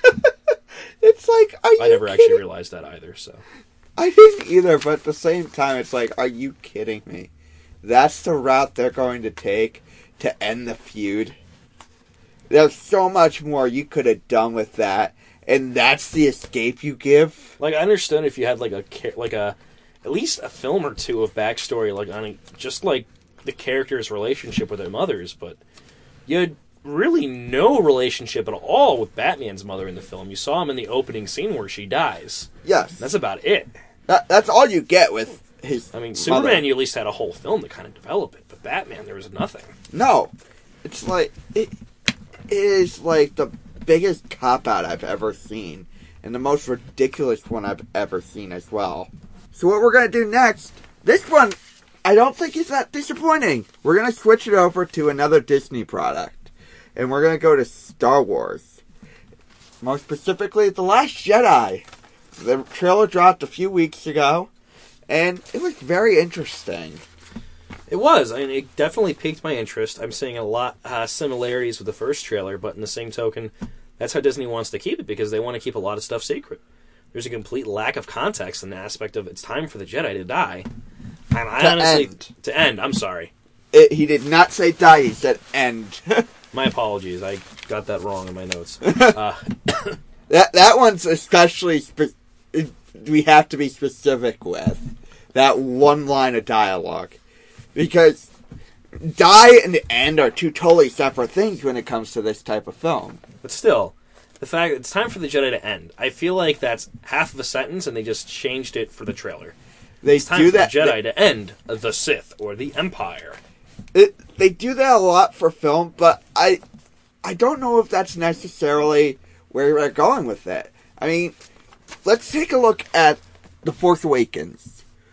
It's like, are you I never kidding? actually realized that either, so. I didn't either, but at the same time, it's like, are you kidding me? That's the route they're going to take to end the feud. There's so much more you could have done with that, and that's the escape you give. Like, I understood if you had like a like a at least a film or two of backstory, like on a, just like the character's relationship with their mothers, but you had really no relationship at all with Batman's mother in the film. You saw him in the opening scene where she dies. Yes, that's about it. That, that's all you get with his. I mean, mother. Superman, you at least had a whole film to kind of develop it, but Batman, there was nothing. No, it's like it, it is like the biggest cop-out I've ever seen, and the most ridiculous one I've ever seen as well. So what we're going to do next, this one, I don't think is that disappointing. We're going to switch it over to another Disney product, and we're going to go to Star Wars. More specifically, The Last Jedi. The trailer dropped a few weeks ago, and it was very interesting. It was. I mean, it definitely piqued my interest. I'm seeing a lot of uh, similarities with the first trailer, but in the same token, that's how Disney wants to keep it, because they want to keep a lot of stuff secret. There's a complete lack of context in the aspect of it's time for the Jedi to die. And I to honestly... End. To end. I'm sorry. It, he did not say die, he said end. My apologies. I got that wrong in my notes. Uh, that that one's especially... Spe- we have to be specific with. That one line of dialogue. Because die and end are two totally separate things when it comes to this type of film. But still, the fact that it's time for the Jedi to end, I feel like that's half of a sentence and they just changed it for the trailer. They it's time do for that, the Jedi they, to end the Sith or the Empire. It, they do that a lot for film, but I, I don't know if that's necessarily where they're going with it. I mean, let's take a look at The Force Awakens.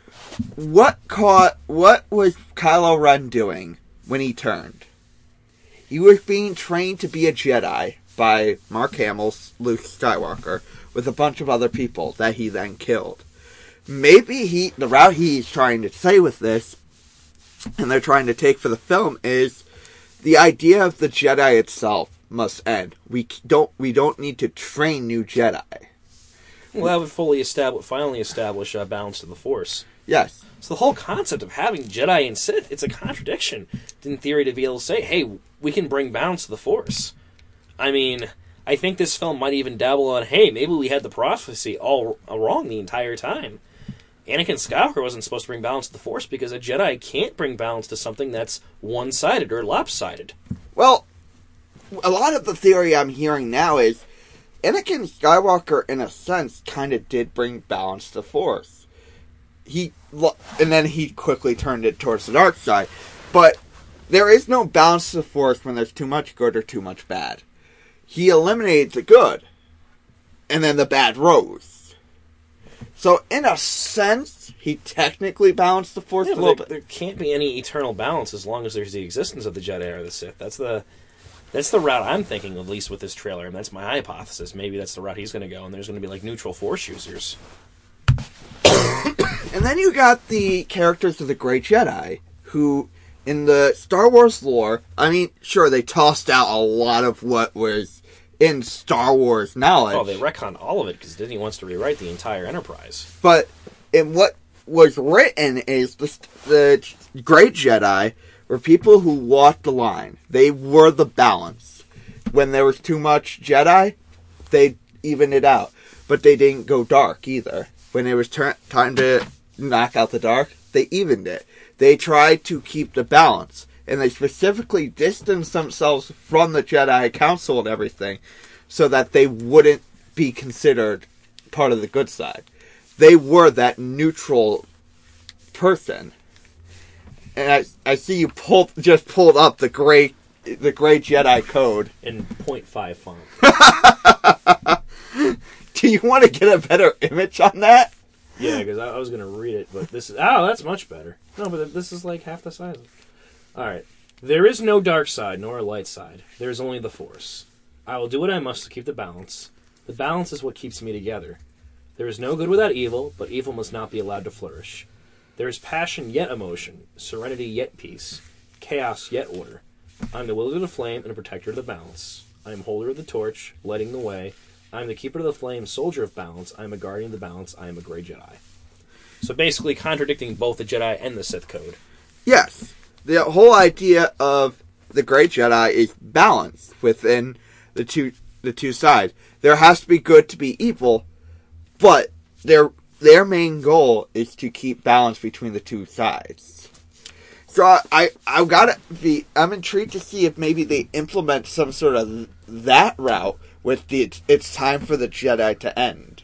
What caught? What was Kylo Ren doing when he turned? He was being trained to be a Jedi by Mark Hamill's Luke Skywalker with a bunch of other people that he then killed. Maybe he, the route he's trying to say with this, and they're trying to take for the film, is the idea of the Jedi itself must end. We don't. We don't need to train new Jedi. We'll have it fully established, finally establish a balance to the Force. Yes. So the whole concept of having Jedi and Sith, it's a contradiction, in theory, to be able to say, hey, we can bring balance to the Force. I mean, I think this film might even dabble on, hey, maybe we had the prophecy all wrong the entire time. Anakin Skywalker wasn't supposed to bring balance to the Force because a Jedi can't bring balance to something that's one-sided or lopsided. Well, a lot of the theory I'm hearing now is Anakin Skywalker, in a sense, kind of did bring balance to the Force. He and then he quickly turned it towards the dark side. But there is no balance to the Force when there's too much good or too much bad. He eliminated the good, and then the bad rose. So, in a sense, he technically balanced the Force Yeah, a little there, bit. there can't be any eternal balance as long as there's the existence of the Jedi or the Sith. That's the that's the route I'm thinking, at least with this trailer, and that's my hypothesis. Maybe that's the route he's going to go, and there's going to be like neutral Force users. And then you got the characters of the Great Jedi, who, in the Star Wars lore, I mean, sure, they tossed out a lot of what was in Star Wars knowledge. Oh, they retconned all of it because Disney wants to rewrite the entire Enterprise. But in what was written is the, the Great Jedi were people who walked the line. They were the balance. When there was too much Jedi, they evened it out. But they didn't go dark either. When it was ter- time to knock out the dark, they evened it. They tried to keep the balance. And they specifically distanced themselves from the Jedi Council and everything so that they wouldn't be considered part of the good side. They were that neutral person. And I, I see you pulled, just pulled up the great, the great Jedi Code. In point five font. Do you want to get a better image on that? Yeah, because I, I was going to read it, but this is... Oh, that's much better. No, but this is like half the size. Alright. There is no dark side, nor a light side. There is only the Force. I will do what I must to keep the balance. The balance is what keeps me together. There is no good without evil, but evil must not be allowed to flourish. There is passion yet emotion, serenity yet peace, chaos yet order. I am the wielder of the flame and a protector of the balance. I am holder of the torch, lighting the way. I am the keeper of the flame, soldier of balance. I am a guardian of the balance. I am a great Jedi. So basically contradicting both the Jedi and the Sith Code. Yes. The whole idea of the Great Jedi is balance within the two the two sides. There has to be good to be evil, but their their main goal is to keep balance between the two sides. So I, I I've gotta be I'm intrigued to see if maybe they implement some sort of that route with the it's, it's time for the Jedi to end.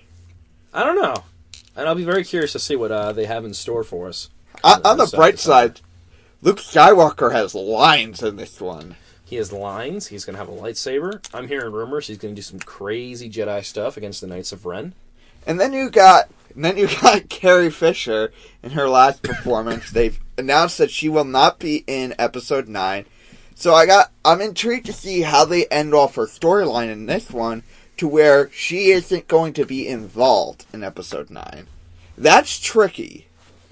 I don't know. And I'll be very curious to see what uh, they have in store for us. On, on the bright side, Luke Skywalker has lines in this one. He has lines. He's going to have a lightsaber. I'm hearing rumors he's going to do some crazy Jedi stuff against the Knights of Ren. And then you got, and then you got Carrie Fisher in her last performance. They've announced that she will not be in Episode nine. So I got, I'm intrigued to see how they end off her storyline in this one, to where she isn't going to be involved in Episode nine. That's tricky.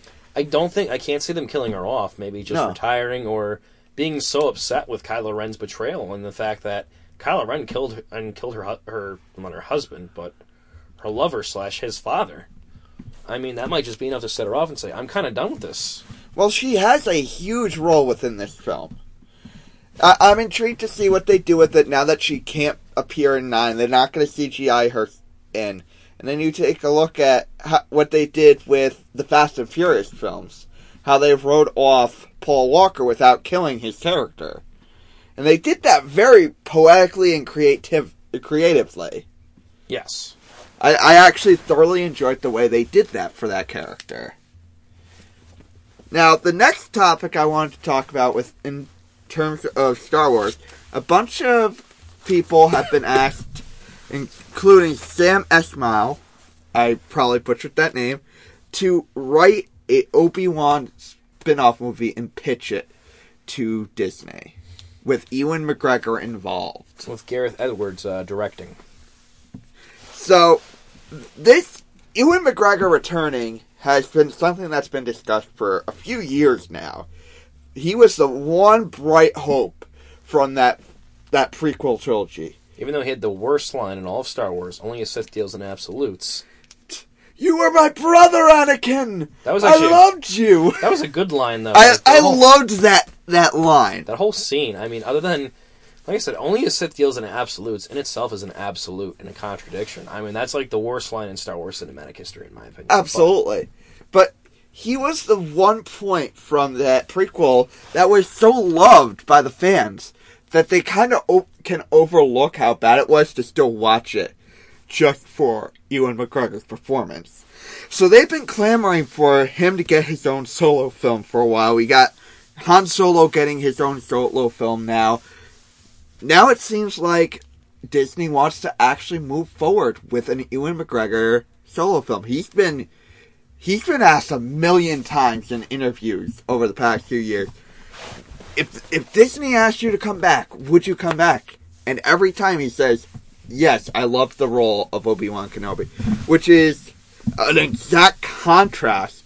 I don't think, I can't see them killing her off. Maybe just no. retiring or being so upset with Kylo Ren's betrayal and the fact that Kylo Ren killed and killed her, her not her husband, but her lover slash his father. I mean, that might just be enough to set her off and say, I'm kind of done with this. Well, she has a huge role within this film. I- I'm intrigued to see what they do with it now that she can't appear in nine. They're not going to C G I her in. And then you take a look at how, what they did with the Fast and Furious films. How they wrote off Paul Walker without killing his character. And they did that very poetically and creative, creatively. Yes. I, I actually thoroughly enjoyed the way they did that for that character. Now, the next topic I wanted to talk about with in terms of Star Wars, a bunch of people have been asked, including Sam Esmail, I probably butchered that name, to write a Obi-Wan spin-off movie and pitch it to Disney, with Ewan McGregor involved. With Gareth Edwards uh, directing. So, this Ewan McGregor returning has been something that's been discussed for a few years now. He was the one bright hope from that that prequel trilogy. Even though he had the worst line in all of Star Wars, only a Sith deals in absolutes. You were my brother, Anakin! That was actually, I loved you! That was a good line, though. I, like, I whole, loved that, that line. That whole scene. I mean, other than, like I said, only a Sith deals in absolutes in itself is an absolute and a contradiction. I mean, that's like the worst line in Star Wars cinematic history, in my opinion. Absolutely. But he was the one point from that prequel that was so loved by the fans that they kind of o- can overlook how bad it was to still watch it just for Ewan McGregor's performance. So they've been clamoring for him to get his own solo film for a while. We got Han Solo getting his own solo film now. Now it seems like Disney wants to actually move forward with an Ewan McGregor solo film. He's been he's been asked a million times in interviews over the past few years, if if Disney asked you to come back, would you come back? And every time he says, yes, I love the role of Obi-Wan Kenobi, which is an exact contrast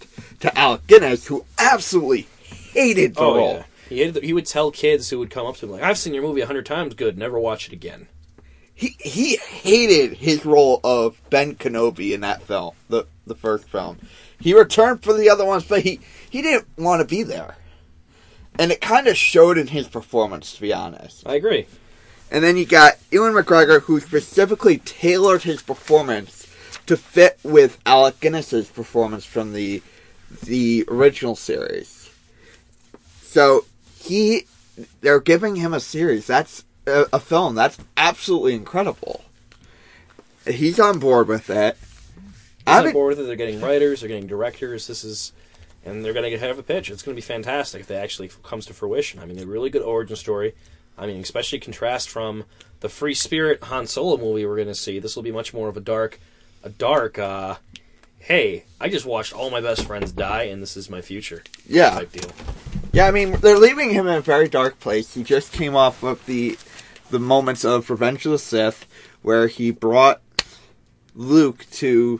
to Alec Guinness, who absolutely hated the Oh, role. yeah. He, hated the, he would tell kids who would come up to him, like, I've seen your movie a hundred times, good, never watch it again. He he hated his role of Ben Kenobi in that film, the the first film. He returned for the other ones, but he, he didn't want to be there. And it kind of showed in his performance, to be honest. I agree. And then you got Ewan McGregor, who specifically tailored his performance to fit with Alec Guinness's performance from the the original series. So he, they're giving him a series. That's a, a film. That's absolutely incredible. He's on board with it. He's I'm on board with it. They're getting writers, they're getting directors. This is, and they're going to have a pitch. It's going to be fantastic if it actually comes to fruition. I mean, a really good origin story. I mean, especially contrast from the free spirit Han Solo movie we're going to see. This will be much more of a dark, a dark. uh Hey, I just watched all my best friends die, and this is my future. Yeah. Type deal. Yeah, I mean, they're leaving him in a very dark place. He just came off of the the moments of Revenge of the Sith, where he brought Luke to...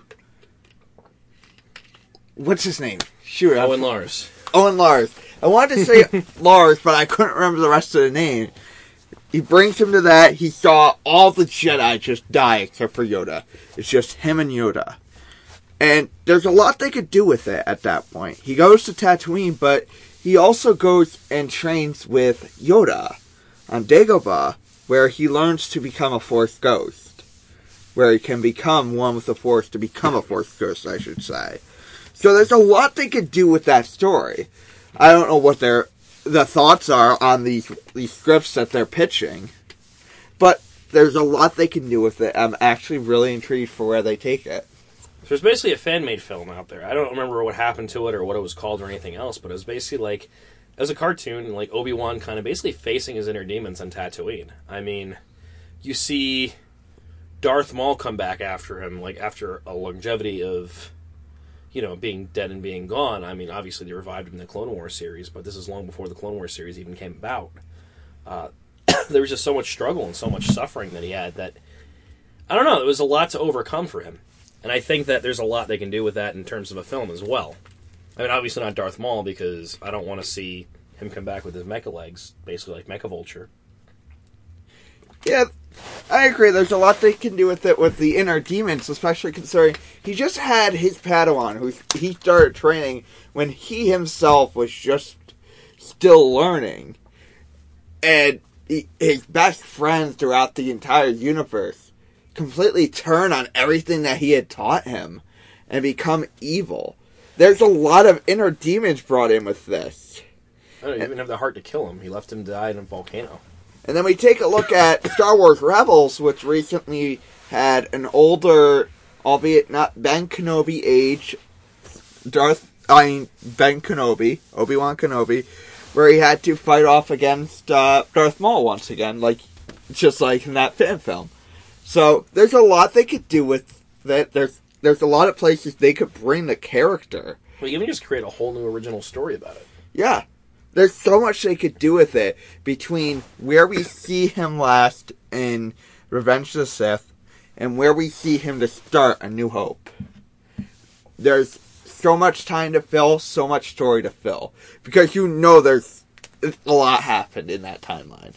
What's his name? Shoot. Owen Lars. Owen Lars. I wanted to say Lars, but I couldn't remember the rest of the name. He brings him to that. He saw all the Jedi just die except for Yoda. It's just him and Yoda. And there's a lot they could do with it at that point. He goes to Tatooine, but he also goes and trains with Yoda on Dagobah, where he learns to become a Force ghost. Where he can become one with the Force to become a Force ghost, I should say. So there's a lot they could do with that story. I don't know what their the thoughts are on these these scripts that they're pitching, but there's a lot they can do with it. I'm actually really intrigued for where they take it. There's basically a fan-made film out there. I don't remember what happened to it or what it was called or anything else, but it was basically like, as a cartoon, like Obi-Wan kind of basically facing his inner demons on Tatooine. I mean, you see Darth Maul come back after him, like after a longevity of, you know, being dead and being gone. I mean, obviously they revived him in the Clone Wars series, but this is long before the Clone Wars series even came about. Uh, there was just so much struggle and so much suffering that he had that, I don't know, it was a lot to overcome for him. And I think that there's a lot they can do with that in terms of a film as well. I mean, obviously not Darth Maul, because I don't want to see him come back with his mecha legs, basically like Mecha Vulture. Yeah, I agree. There's a lot they can do with it with the inner demons, especially considering he just had his Padawan, who he started training when he himself was just still learning. And he, his best friends throughout the entire universe completely turn on everything that he had taught him and become evil. There's a lot of inner demons brought in with this. I don't even have the heart to kill him. He left him to die in a volcano. And then we take a look at Star Wars Rebels, which recently had an older, albeit not Ben Kenobi age, Darth, I mean, Ben Kenobi, Obi-Wan Kenobi, where he had to fight off against uh, Darth Maul once again, like just like in that fan film. So there's a lot they could do with that. There's there's a lot of places they could bring the character. Well, you can just create a whole new original story about it. Yeah. There's so much they could do with it between where we see him last in Revenge of the Sith and where we see him to start A New Hope. There's so much time to fill, so much story to fill. Because you know there's a lot happened in that timeline.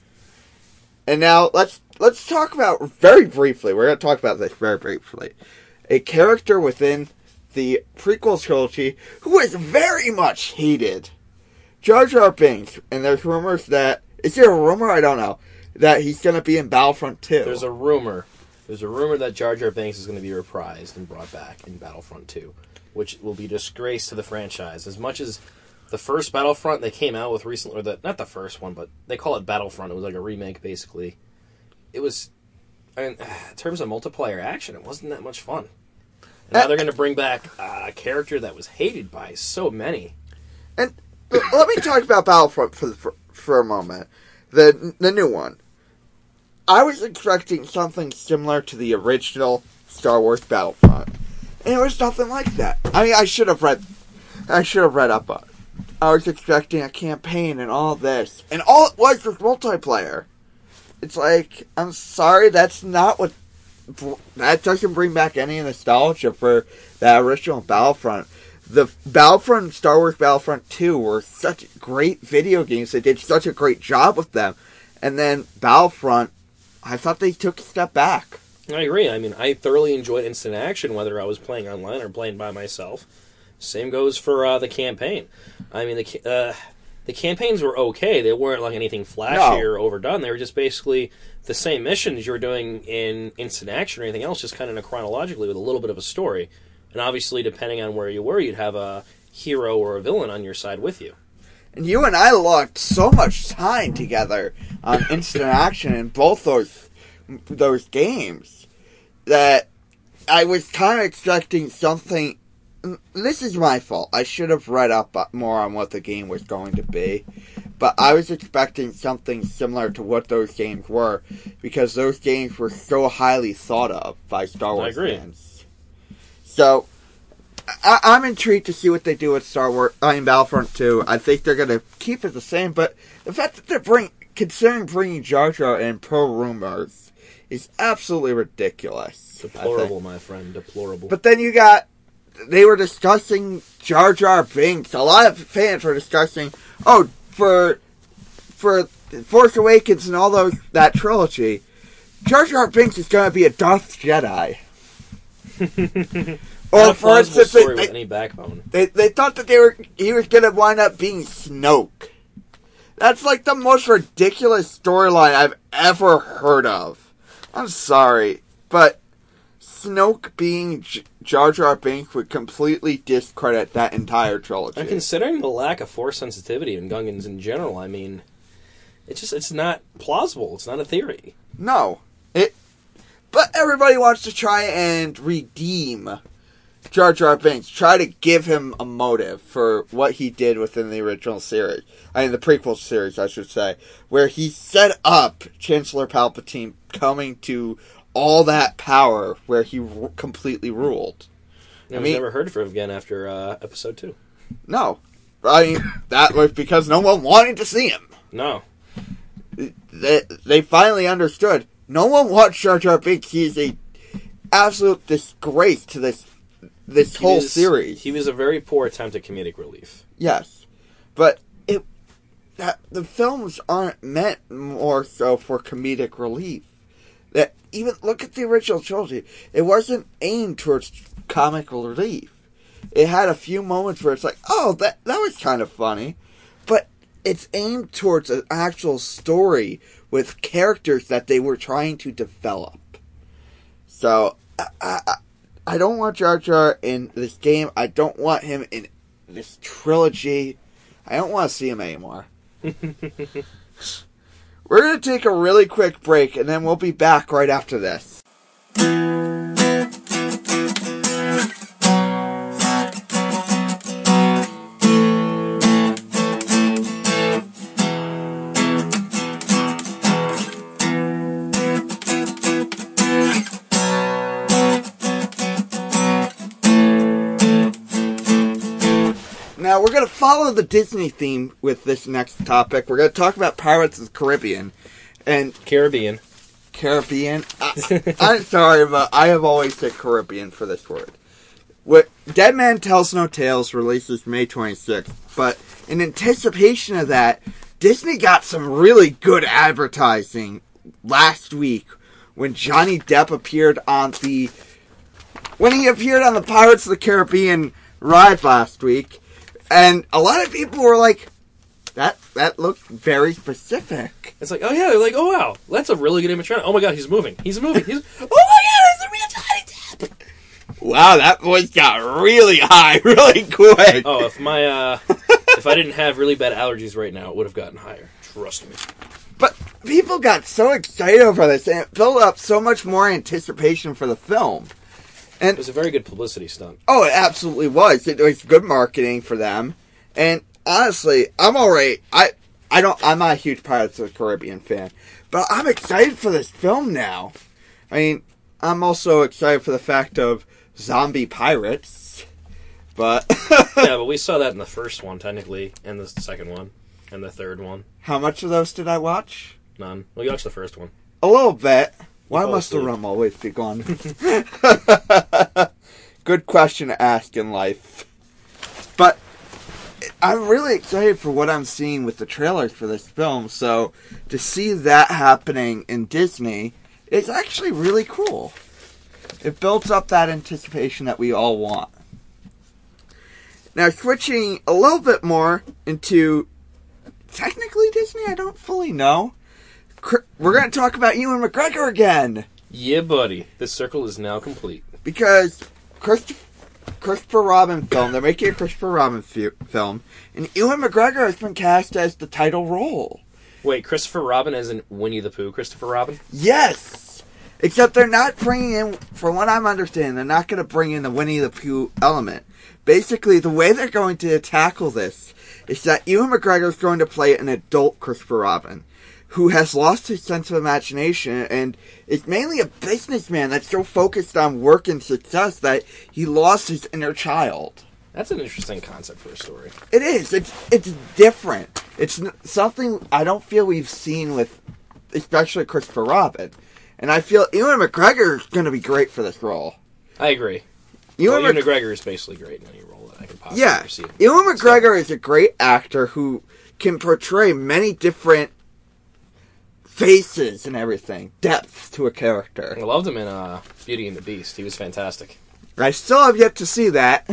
And now let's let's talk about, very briefly, we're going to talk about this very briefly, a character within the prequel trilogy who is very much hated. Jar Jar Binks, and there's rumors that, is there a rumor? I don't know, that he's going to be in Battlefront two. There's a rumor. There's a rumor that Jar Jar Binks is going to be reprised and brought back in Battlefront two, which will be a disgrace to the franchise. As much as the first Battlefront they came out with recently, or the, not the first one, but they call it Battlefront. It was like a remake, basically. It was, I mean, in terms of multiplayer action, it wasn't that much fun. And now they're going to bring back a character that was hated by so many. And let me talk about Battlefront for, for for a moment. The the new one. I was expecting something similar to the original Star Wars Battlefront, and it was nothing like that. I mean, I should have read, I should have read up on it. I was expecting a campaign and all this, and all it was was multiplayer. It's like, I'm sorry, that's not what. That doesn't bring back any nostalgia for that original Battlefront. the Battlefront and Star Wars Battlefront two were such great video games. They did such a great job with them. And then Battlefront, I thought they took a step back. I agree. I mean, I thoroughly enjoyed instant action, whether I was playing online or playing by myself. Same goes for uh, the campaign. I mean, the uh, the campaigns were okay. They weren't like anything flashy No. or overdone. They were just basically the same missions you were doing in instant action or anything else, just kind of chronologically with a little bit of a story. And obviously, depending on where you were, you'd have a hero or a villain on your side with you. And you and I logged so much time together on instant action in both those those games that I was kind of expecting something. This is my fault. I should have read up more on what the game was going to be. But I was expecting something similar to what those games were, because those games were so highly thought of by Star Wars I agree. fans. So, I- I'm intrigued to see what they do with Star Wars. I mean, Battlefront two. I think they're going to keep it the same, but the fact that they're bring, considering bringing Jar Jar in pro rumors is absolutely ridiculous. Deplorable, my friend. Deplorable. But then you got, they were discussing Jar Jar Binks. A lot of fans were discussing, oh, for for Force Awakens and all those that trilogy, Jar Jar Binks is going to be a Darth Jedi. Not Or a for plausible instance, story they, with any backbone. they they thought that they were he was going to wind up being Snoke. That's like the most ridiculous storyline I've ever heard of. I'm sorry, but Snoke being J- Jar Jar Binks would completely discredit that entire trilogy. And considering the lack of force sensitivity in Gungans in general, I mean, it's just it's not plausible. It's not a theory. No, it. But everybody wants to try and redeem Jar Jar Binks, try to give him a motive for what he did within the original series. I mean, the prequel series, I should say, where he set up Chancellor Palpatine coming to all that power where he r- completely ruled. It I was mean- never heard from again after uh, episode two. No. I mean, that was because no one wanted to see him. No. They, they finally understood. No one wants Jar Jar Binks. He is a absolute disgrace to this this He whole was- series. He was a very poor attempt at comedic relief. Yes, but it that the films aren't meant more so for comedic relief. That even look at the original trilogy; it wasn't aimed towards comic relief. It had a few moments where it's like, oh, that that was kind of funny, but it's aimed towards an actual story with characters that they were trying to develop. So I, I, I don't want Jar Jar in this game. I don't want him in this trilogy. I don't want to see him anymore. We're going to take a really quick break, and then we'll be back right after this. Now, we're going to follow the Disney theme with this next topic. We're going to talk about Pirates of the Caribbean. And Caribbean. Caribbean. I, I'm sorry, but I have always said Caribbean for this word. What Dead Man Tells No Tales releases May twenty-sixth, but in anticipation of that, Disney got some really good advertising last week when Johnny Depp appeared on the when he appeared on the Pirates of the Caribbean ride last week, and a lot of people were like, that that looked very specific. It's like, oh yeah, they're like, oh wow, that's a really good animatronic. Oh my god, he's moving. He's moving. He's oh my god, it's a real Johnny Depp. Wow, that voice got really high, really quick. Oh, if my uh, if I didn't have really bad allergies right now, it would have gotten higher. Trust me. But people got so excited over this, and it built up so much more anticipation for the film. It And was a very good publicity stunt. oh, it absolutely was. It was good marketing for them. And honestly, I'm alright. I I don't. I'm not a huge Pirates of the Caribbean fan, but I'm excited for this film now. I mean, I'm also excited for the fact of zombie pirates. But Yeah, but we saw that in the first one, technically, and the second one, and the third one. how much of those did I watch? None. Well, you watched the first one. A little bit. Why fell must the asleep. rum always be gone? Good question to ask in life. I'm really excited for what I'm seeing with the trailers for this film. So to see that happening in Disney is actually really cool. It builds up that anticipation that we all want. Now, switching a little bit more into technically Disney, I don't fully know. We're going to talk about Ewan McGregor again. Yeah, buddy. The circle is now complete. Because Christopher, Christopher Robin film, they're making a Christopher Robin f- film, and Ewan McGregor has been cast as the title role. Wait, Christopher Robin as in Winnie the Pooh Christopher Robin? Yes! Except they're not bringing in, from what I'm understanding, they're not going to bring in the Winnie the Pooh element. Basically, the way they're going to tackle this is that Ewan McGregor is going to play an adult Christopher Robin, who has lost his sense of imagination and is mainly a businessman that's so focused on work and success that he lost his inner child. That's an interesting concept for a story. It is. It's it's different. It's something I don't feel we've seen with, especially Christopher Robin. And I feel Ewan McGregor is going to be great for this role. I agree. Ewan, well, Ewan Mc- McGregor is basically great in any role that I could possibly yeah. receive. Ewan McGregor so. is a great actor who can portray many different faces and everything, depth to a character. I loved him in uh, Beauty and the Beast. He was fantastic. I still have yet to see that.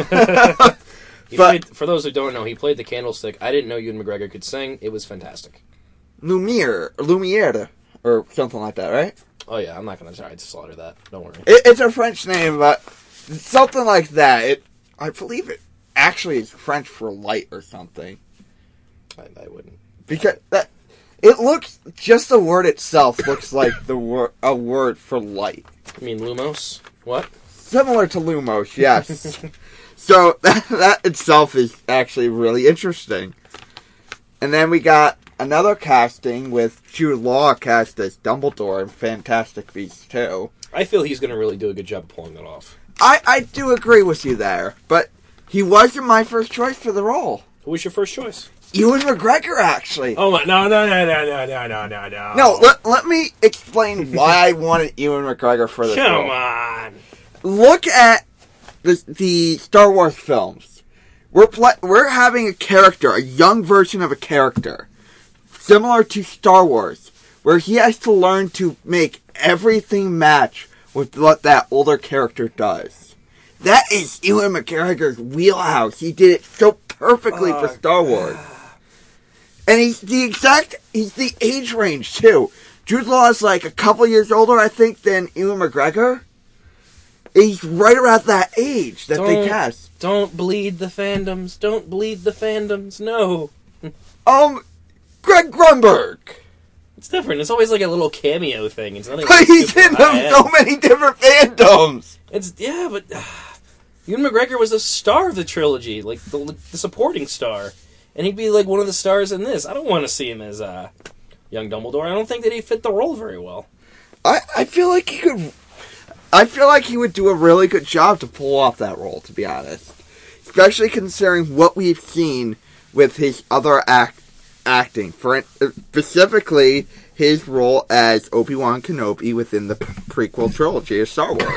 he but played, for those who don't know, he played the Candlestick. I didn't know Ewan McGregor could sing. It was fantastic. Lumiere, Lumiere, or something like that, right? Oh yeah, I'm not going to try to slaughter that. Don't worry. It, it's a French name, but something like that. It, I believe it actually is French for light or something. I, I wouldn't. Because that. It looks, just the word itself looks like the word a word for light. You mean Lumos? What? Similar to Lumos, yes. So that, that itself is actually really interesting. And then we got another casting with Jude Law cast as Dumbledore in Fantastic Beasts two. I feel he's going to really do a good job of pulling that off. I, I do agree with you there, but he wasn't my first choice for the role. Who was your first choice? Ewan McGregor, actually. Oh, my, no, no, no, no, no, no, no, no, no. No, let, let me explain why I wanted Ewan McGregor for this Come role. Come on. Look at the, the Star Wars films. We're pl- we're having a character, a young version of a character, similar to Star Wars, where he has to learn to make everything match with what that older character does. That is Ewan McGregor's wheelhouse. He did it so perfectly oh, for Star Wars. God. And he's the exact, he's the age range, too. Jude Law is like a couple years older, I think, than Ewan McGregor. He's right around that age that don't, they cast. Don't bleed the fandoms. Don't bleed the fandoms. No. um, Greg Grunberg. It's different. It's always like a little cameo thing. It's nothing. But he's in so many different fandoms. It's, yeah, but uh, Ewan McGregor was the star of the trilogy, like the, the supporting star. And he'd be like one of the stars in this. I don't want to see him as uh, young Dumbledore. I don't think that he fit the role very well. I, I feel like he could. I feel like he would do a really good job to pull off that role, to be honest. Especially considering what we've seen with his other act acting. For specifically, his role as Obi-Wan Kenobi within the prequel trilogy of Star Wars.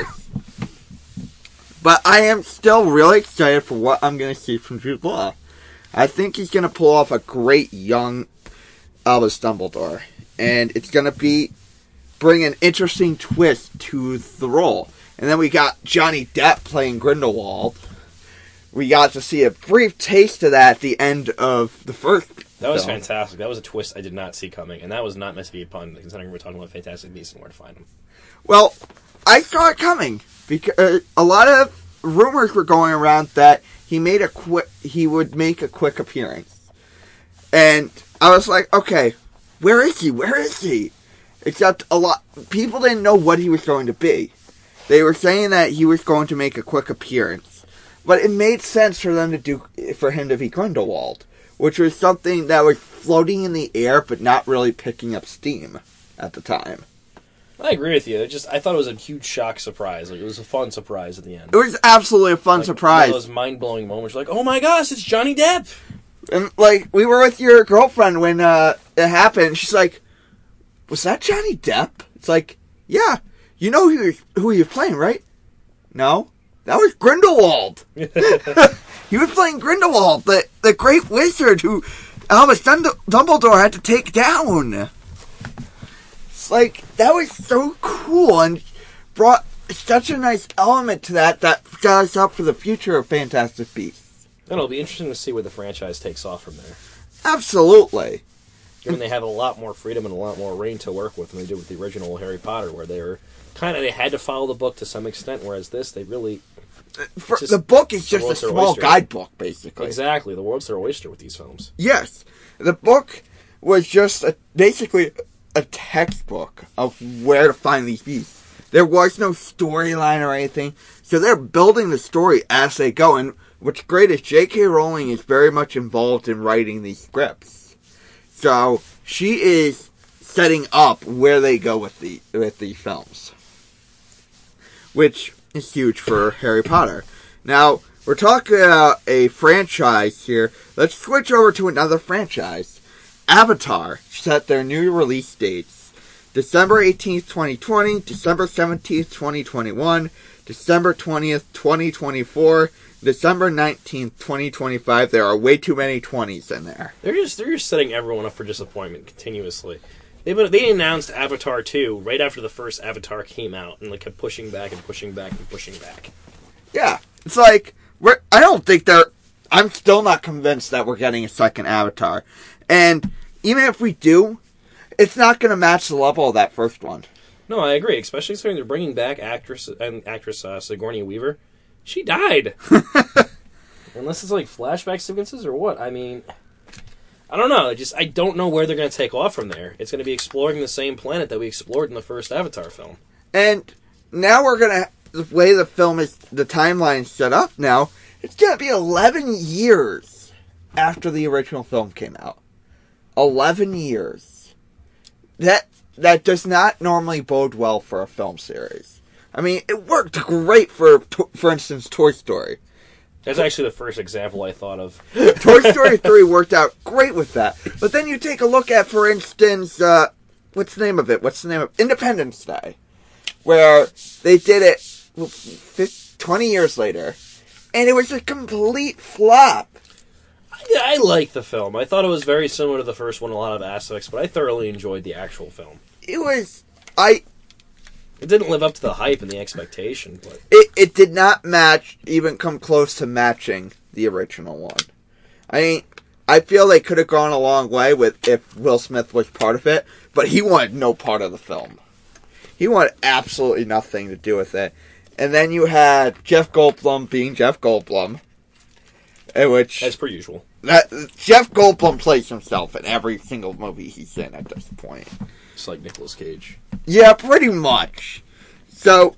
But I am still really excited for what I'm going to see from Jude Law. I think he's going to pull off a great young Albus Dumbledore. And it's going to be bring an interesting twist to the role. And then we got Johnny Depp playing Grindelwald. We got to see a brief taste of that at the end of the first That was film. fantastic. That was a twist I did not see coming. And that was not meant to be a pun, considering we're talking about Fantastic Beasts and where to find them. Well, I saw it coming. Because a lot of rumors were going around that he made a quick, he would make a quick appearance. And I was like, okay, where is he? Where is he? Except a lot, people didn't know what he was going to be. They were saying that he was going to make a quick appearance. But it made sense for them to do, for him to be Grindelwald, which was something that was floating in the air but not really picking up steam at the time. I agree with you. It just I thought it was a huge shock surprise. Like, it was a fun surprise at the end. It was absolutely a fun like, surprise. One of those mind-blowing moments. Like, oh my gosh, it's Johnny Depp! And, like, we were with your girlfriend when uh, it happened. She's like, was that Johnny Depp? It's like, yeah. You know who, who he was playing, right? No? That was Grindelwald. He was playing Grindelwald, the, the great wizard who Albus Dumbledore had to take down. It's like, that was so cool and brought such a nice element to that that set us up for the future of Fantastic Beasts. And it'll be interesting to see where the franchise takes off from there. Absolutely. Given they have a lot more freedom and a lot more reign to work with than they did with the original Harry Potter, where they were kind of, they had to follow the book to some extent, whereas this, they really... For, just, the book is just a small guidebook, basically. Exactly. The world's their oyster with these films. Yes. The book was just a, basically a textbook of where to find these beasts. There was no storyline or anything, so they're building the story as they go. And what's great is J K. Rowling is very much involved in writing these scripts. So she is setting up where they go with the with these films, which is huge for Harry Potter. Now, we're talking about a franchise here. Let's switch over to another franchise. Avatar set their new release dates. December eighteenth, twenty twenty, December seventeenth, twenty twenty-one, December twentieth, twenty twenty-four, December nineteenth, twenty twenty-five. There are way too many twenties in there. They're just they're just setting everyone up for disappointment continuously. They they announced Avatar two right after the first Avatar came out, and they kept pushing back and pushing back and pushing back. Yeah, it's like we're. I don't think they're. I'm still not convinced that we're getting a second Avatar, and even if we do, it's not going to match the level of that first one. No, I agree. Especially considering they're bringing back actress and actress uh, Sigourney Weaver. She died. Unless it's like flashback sequences or what. I mean, I don't know. I just I don't know where they're going to take off from there. It's going to be exploring the same planet that we explored in the first Avatar film. And now we're going to the way the film is, the timeline is set up now. It's going to be eleven years after the original film came out. Eleven years. That that does not normally bode well for a film series. I mean, it worked great for, for instance, Toy Story. That's actually the first example I thought of. Toy Story three worked out great with that. But then you take a look at, for instance, uh, what's the name of it? What's the name of it? Independence Day. Where they did it twenty years later. And it was a complete flop. Yeah, I liked the film. I thought it was very similar to the first one in a lot of aspects, but I thoroughly enjoyed the actual film. It was... I... It didn't live up to the hype and the expectation, but... It, it did not match, even come close to matching the original one. I mean, I feel they could have gone a long way with if Will Smith was part of it, but he wanted no part of the film. He wanted absolutely nothing to do with it. And then you had Jeff Goldblum being Jeff Goldblum, which... As per usual. That Jeff Goldblum plays himself in every single movie he's in at this point. It's like Nicolas Cage. Yeah, pretty much. So,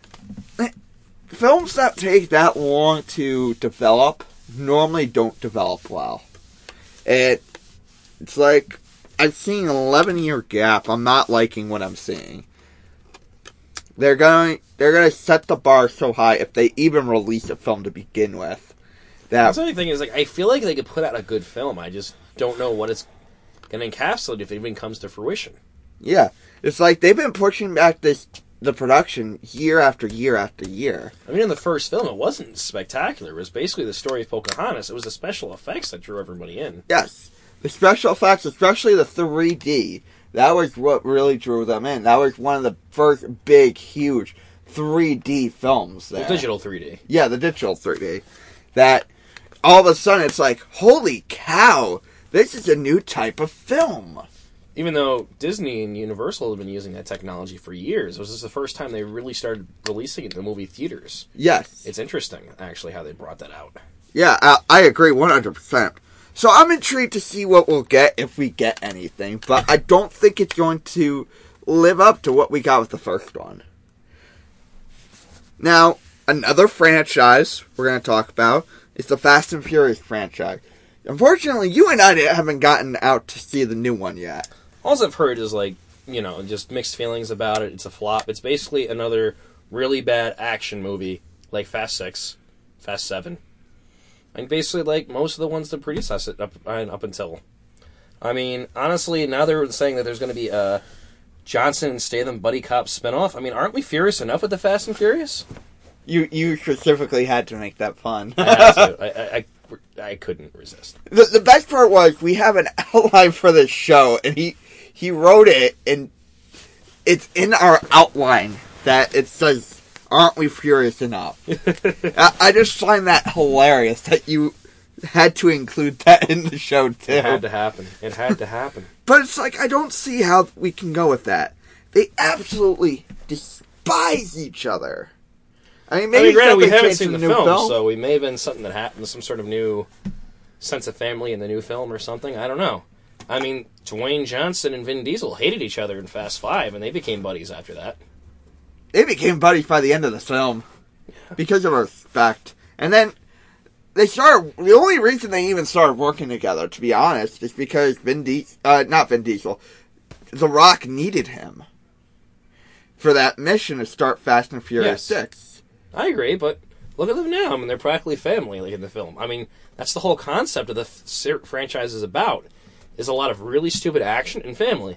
films that take that long to develop normally don't develop well. It, it's like, I've seen an eleven-year gap. I'm not liking what I'm seeing. They're going, they're going to set the bar so high if they even release a film to begin with. That, That's the only thing is, like, I feel like they could put out a good film. I just don't know what it's going to encapsulate if it even comes to fruition. Yeah. It's like they've been pushing back this the production year after year after year. I mean, in the first film, it wasn't spectacular. It was basically the story of Pocahontas. It was the special effects that drew everybody in. Yes. The special effects, especially the three D, that was what really drew them in. That was one of the first big, huge three D films there. The digital three D. Yeah, the digital three D. That... all of a sudden, it's like, holy cow, this is a new type of film. Even though Disney and Universal have been using that technology for years, this is the first time they really started releasing it in the movie theaters. Yes. It's interesting, actually, how they brought that out. Yeah, I, I agree one hundred percent. So I'm intrigued to see what we'll get, if we get anything, but I don't think it's going to live up to what we got with the first one. Now, another franchise we're going to talk about is the Fast and Furious franchise. Unfortunately, you and I haven't gotten out to see the new one yet. All I've heard is, like, you know, just mixed feelings about it. It's a flop. It's basically another really bad action movie, like Fast Six, Fast Seven. And basically, like, most of the ones that predecess it up, up until. I mean, honestly, now they're saying that there's going to be a Johnson and Statham buddy cop spinoff. I mean, aren't we furious enough with the Fast and Furious? You you specifically had to make that fun. I had to. I, I, I, I couldn't resist. The, the best part was we have an outline for this show, and he he wrote it, and it's in our outline that it says, "Aren't we furious enough?" I, I just find that hilarious that you had to include that in the show too. It had to happen. It had to happen. But it's like I don't see how we can go with that. They absolutely despise each other. I mean, maybe I mean, granted, we something haven't changed seen in the new film, film, so we may have been something that happened, some sort of new sense of family in the new film or something. I don't know. I mean, Dwayne Johnson and Vin Diesel hated each other in Fast Five, and they became buddies after that. They became buddies by the end of the film because of respect. And then they started. The only reason they even started working together, to be honest, is because Vin Diesel, uh, not Vin Diesel, The Rock needed him for that mission to start Fast and Furious Yes. Six. I agree, but look at them now. I mean, they're practically family, like in the film. I mean, that's the whole concept of the f- franchise is about, is a lot of really stupid action and family.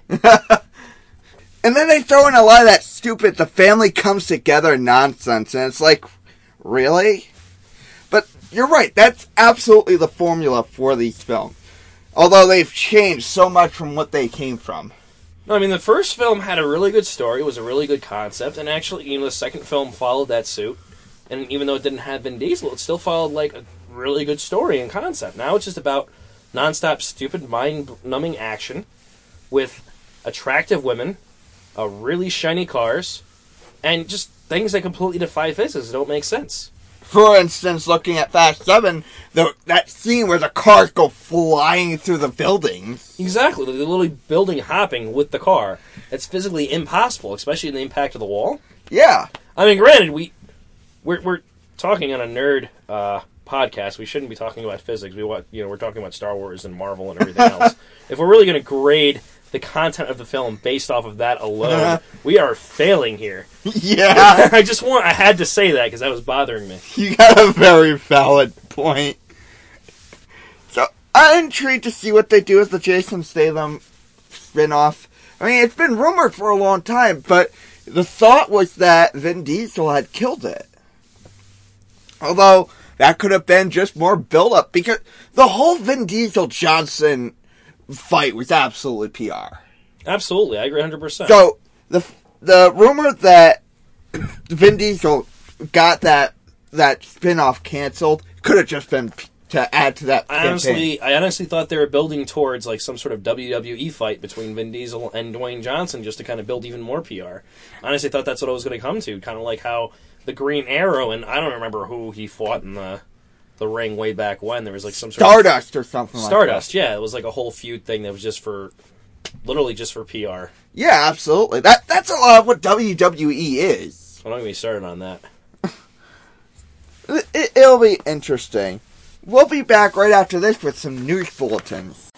And then they throw in a lot of that stupid, the family comes together nonsense, and it's like, really? But you're right, that's absolutely the formula for these films. Although they've changed so much from what they came from. No, I mean, the first film had a really good story, was a really good concept, and actually, you know, the second film followed that suit. And even though it didn't have Vin Diesel, it still followed, like, a really good story and concept. Now it's just about nonstop, stupid, mind-numbing action with attractive women, uh, really shiny cars, and just things that completely defy physics don't make sense. For instance, looking at Fast seven, the, that scene where the cars go flying through the buildings. Exactly. They're literally building hopping with the car. It's physically impossible, especially in the impact of the wall. Yeah. I mean, granted, we, we're, we're talking on a nerd uh, podcast. We shouldn't be talking about physics. We want, you know, we're talking about Star Wars and Marvel and everything else. If we're really going to grade the content of the film based off of that alone, we are failing here. Yeah. I just want, I had to say that because that was bothering me. You got a very valid point. So, I'm intrigued to see what they do with the Jason Statham spin-off. I mean, it's been rumored for a long time, but the thought was that Vin Diesel had killed it. Although, that could have been just more build-up, because the whole Vin Diesel-Johnson fight was absolutely P R. Absolutely, I agree one hundred percent. So, the the rumor that Vin Diesel got that that spin-off canceled could have just been p- to add to that I honestly, I honestly thought they were building towards like some sort of W W E fight between Vin Diesel and Dwayne Johnson just to kind of build even more P R. I honestly thought that's what it was going to come to, kind of like how the Green Arrow, and I don't remember who he fought in the the ring way back when. There was like some sort Stardust of... or something like Stardust, that. yeah. It was like a whole feud thing that was just for, literally just for P R. Yeah, absolutely. That That's a lot of what W W E is. So don't get me started on that. It, it'll be interesting. We'll be back right after this with some news bulletins.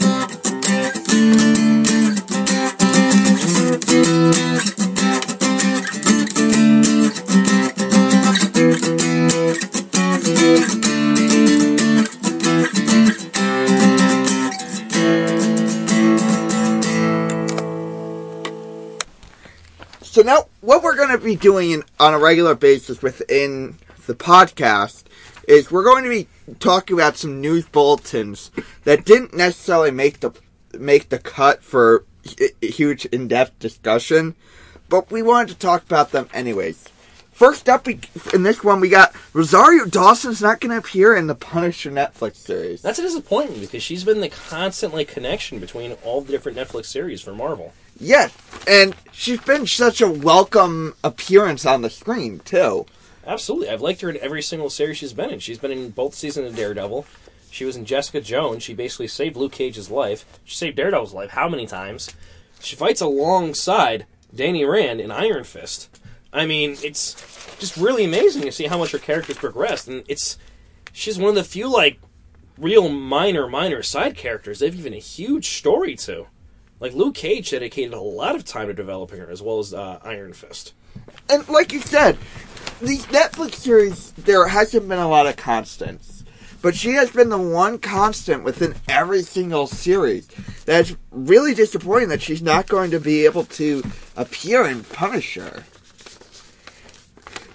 So now, what we're going to be doing in, on a regular basis within the podcast is we're going to be talking about some news bulletins that didn't necessarily make the make the cut for a huge in-depth discussion, but we wanted to talk about them anyways. First up, we, in this one, we got Rosario Dawson's not going to appear in the Punisher Netflix series. That's a disappointment because she's been the constant like connection between all the different Netflix series for Marvel. Yes, and she's been such a welcome appearance on the screen, too. Absolutely. I've liked her in every single series she's been in. She's been in both seasons of Daredevil. She was in Jessica Jones. She basically saved Luke Cage's life. She saved Daredevil's life how many times? She fights alongside Danny Rand in Iron Fist. I mean, it's just really amazing to see how much her character's progressed. And it's she's one of the few, like, real minor, minor side characters they've even a huge story to. Like, Luke Cage dedicated a lot of time to developing her, as well as uh, Iron Fist. And like you said, these Netflix series, there hasn't been a lot of constants. But she has been the one constant within every single series. That's really disappointing that she's not going to be able to appear in Punisher.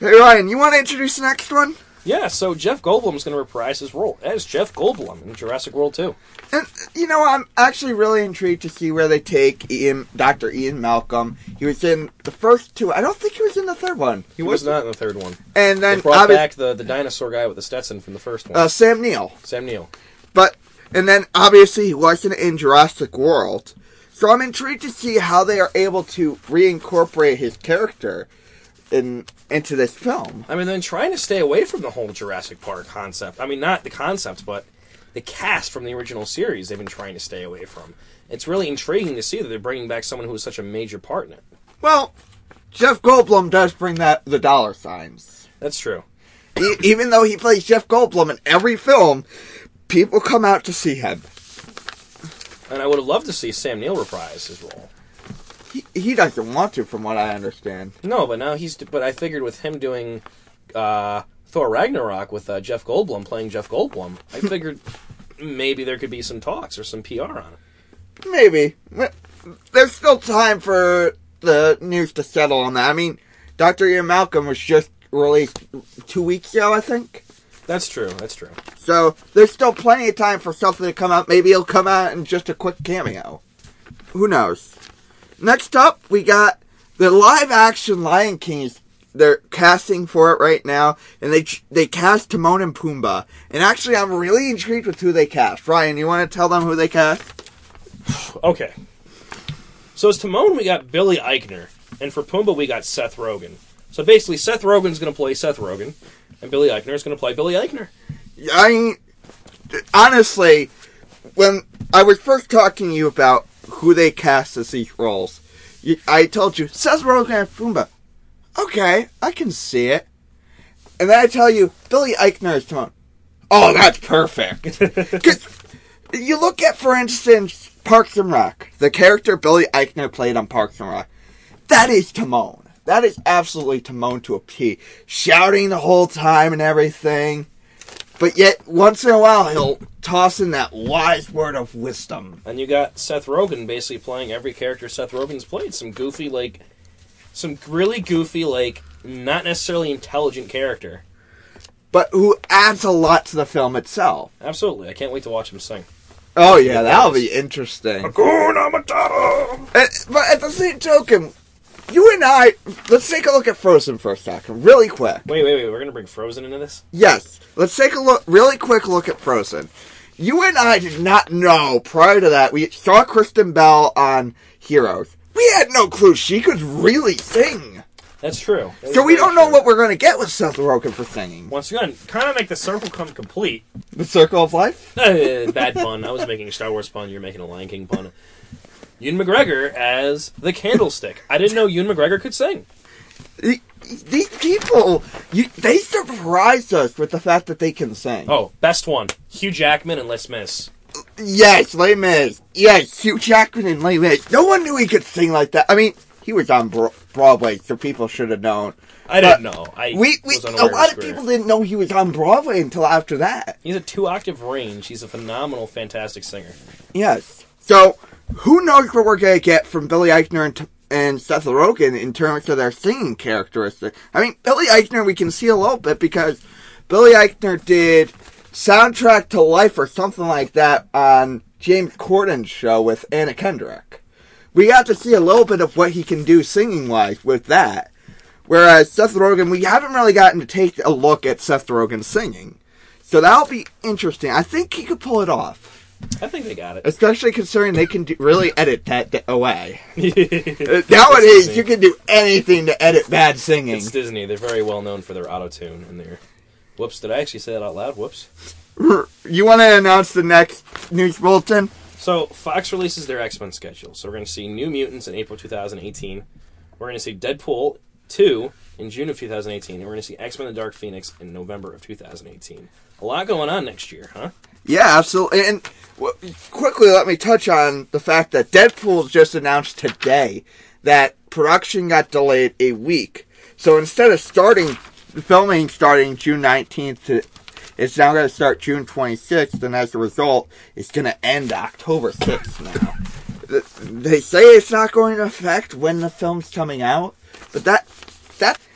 Hey, Ryan, you want to introduce the next one? Yeah, so Jeff Goldblum's going to reprise his role as Jeff Goldblum in Jurassic World two. And, you know, I'm actually really intrigued to see where they take Ian, Doctor Ian Malcolm. He was in the first two. I don't think he was in the third one. He was not in the third one. And then they brought obvi- back the, the dinosaur guy with the Stetson from the first one. uh, Sam Neill. Sam Neill. But, and then obviously he wasn't in Jurassic World. So I'm intrigued to see how they are able to reincorporate his character in into this film. I mean, they're trying to stay away from the whole Jurassic Park concept. I mean, not the concept, but the cast from the original series they've been trying to stay away from. It's really intriguing to see that they're bringing back someone who was such a major part in it. Well, Jeff Goldblum does bring that the dollar signs. That's true. E- even though he plays Jeff Goldblum in every film, people come out to see him. And I would have loved to see Sam Neill reprise his role. He, he doesn't want to, from what I understand. No, but now he's. But I figured with him doing uh, Thor Ragnarok with uh, Jeff Goldblum playing Jeff Goldblum, I figured maybe there could be some talks or some P R on it. Maybe. There's still time for the news to settle on that. I mean, Doctor Ian Malcolm was just released two weeks ago, I think. That's true. That's true. So there's still plenty of time for something to come out. Maybe it'll come out in just a quick cameo. Who knows? Next up, we got the live-action Lion King. They're casting for it right now, and they they cast Timon and Pumbaa. And actually, I'm really intrigued with who they cast. Ryan, you want to tell them who they cast? Okay. So as Timon, we got Billy Eichner, and for Pumbaa, we got Seth Rogen. So basically, Seth Rogen's going to play Seth Rogen, and Billy Eichner is going to play Billy Eichner. I mean, honestly, when I was first talking to you about who they cast as these roles, you, I told you, Seth Rogen and Pumbaa. Okay, I can see it. And then I tell you, Billy Eichner is Timon. Oh, that's perfect. Because you look at, for instance, Parks and Rec. The character Billy Eichner played on Parks and Rec. That is Timon. That is absolutely Timon to a P. Shouting the whole time and everything. But yet, once in a while, he'll toss in that wise word of wisdom. And you got Seth Rogen basically playing every character Seth Rogen's played. Some goofy, like... Some really goofy, like, not necessarily intelligent character. But who adds a lot to the film itself. Absolutely. I can't wait to watch him sing. Oh, yeah, that'll be interesting. Hakuna Matata! And, but at the same token, you and I, let's take a look at Frozen for a second, really quick. Wait, wait, wait, we're going to bring Frozen into this? Yes, let's take a look, really quick look at Frozen. You and I did not know, prior to that, we saw Kristen Bell on Heroes. We had no clue she could really sing. That's true. That So we don't know true. what we're going to get with Seth Rogen for singing. Once again, kind of make the circle come complete. The Circle of Life? Uh, bad pun. I was making a Star Wars pun. You're making a Lion King pun. Ewan McGregor as the Candlestick. I didn't know Ewan McGregor could sing. These people, you, they surprised us with the fact that they can sing. Oh, best one. Hugh Jackman and Les Mis. Yes, Les Mis. Yes, Hugh Jackman and Les Mis. No one knew he could sing like that. I mean, he was on Bro- Broadway, so people should have known. I But didn't know. I we, we, was a unaware lot of of his people career. didn't know he was on Broadway until after that. He's a two-octave range. He's a phenomenal, fantastic singer. Yes. So, who knows what we're going to get from Billy Eichner and, and Seth Rogen in terms of their singing characteristics. I mean, Billy Eichner we can see a little bit because Billy Eichner did Soundtrack to Life or something like that on James Corden's show with Anna Kendrick. We got to see a little bit of what he can do singing-wise with that. Whereas Seth Rogen, we haven't really gotten to take a look at Seth Rogen singing. So that'll be interesting. I think he could pull it off. I think they got it. Especially considering they can do, really edit that d- away. It's Nowadays, Disney. you can do anything to edit bad singing. It's Disney. They're very well known for their auto-tune and their... Whoops, did I actually say that out loud? Whoops. You want to announce the next news bulletin? So, Fox releases their X-Men schedule. So we're going to see New Mutants in April twenty eighteen. We're going to see Deadpool two in June of two thousand eighteen. And we're going to see X-Men The Dark Phoenix in November of two thousand eighteen. A lot going on next year, huh? Yeah, absolutely. And w- quickly, let me touch on the fact that Deadpool just announced today that production got delayed a week. So instead of starting filming starting June nineteenth, to, it's now going to start June twenty-sixth, and as a result, it's going to end October sixth now. They say it's not going to affect when the film's coming out, but that that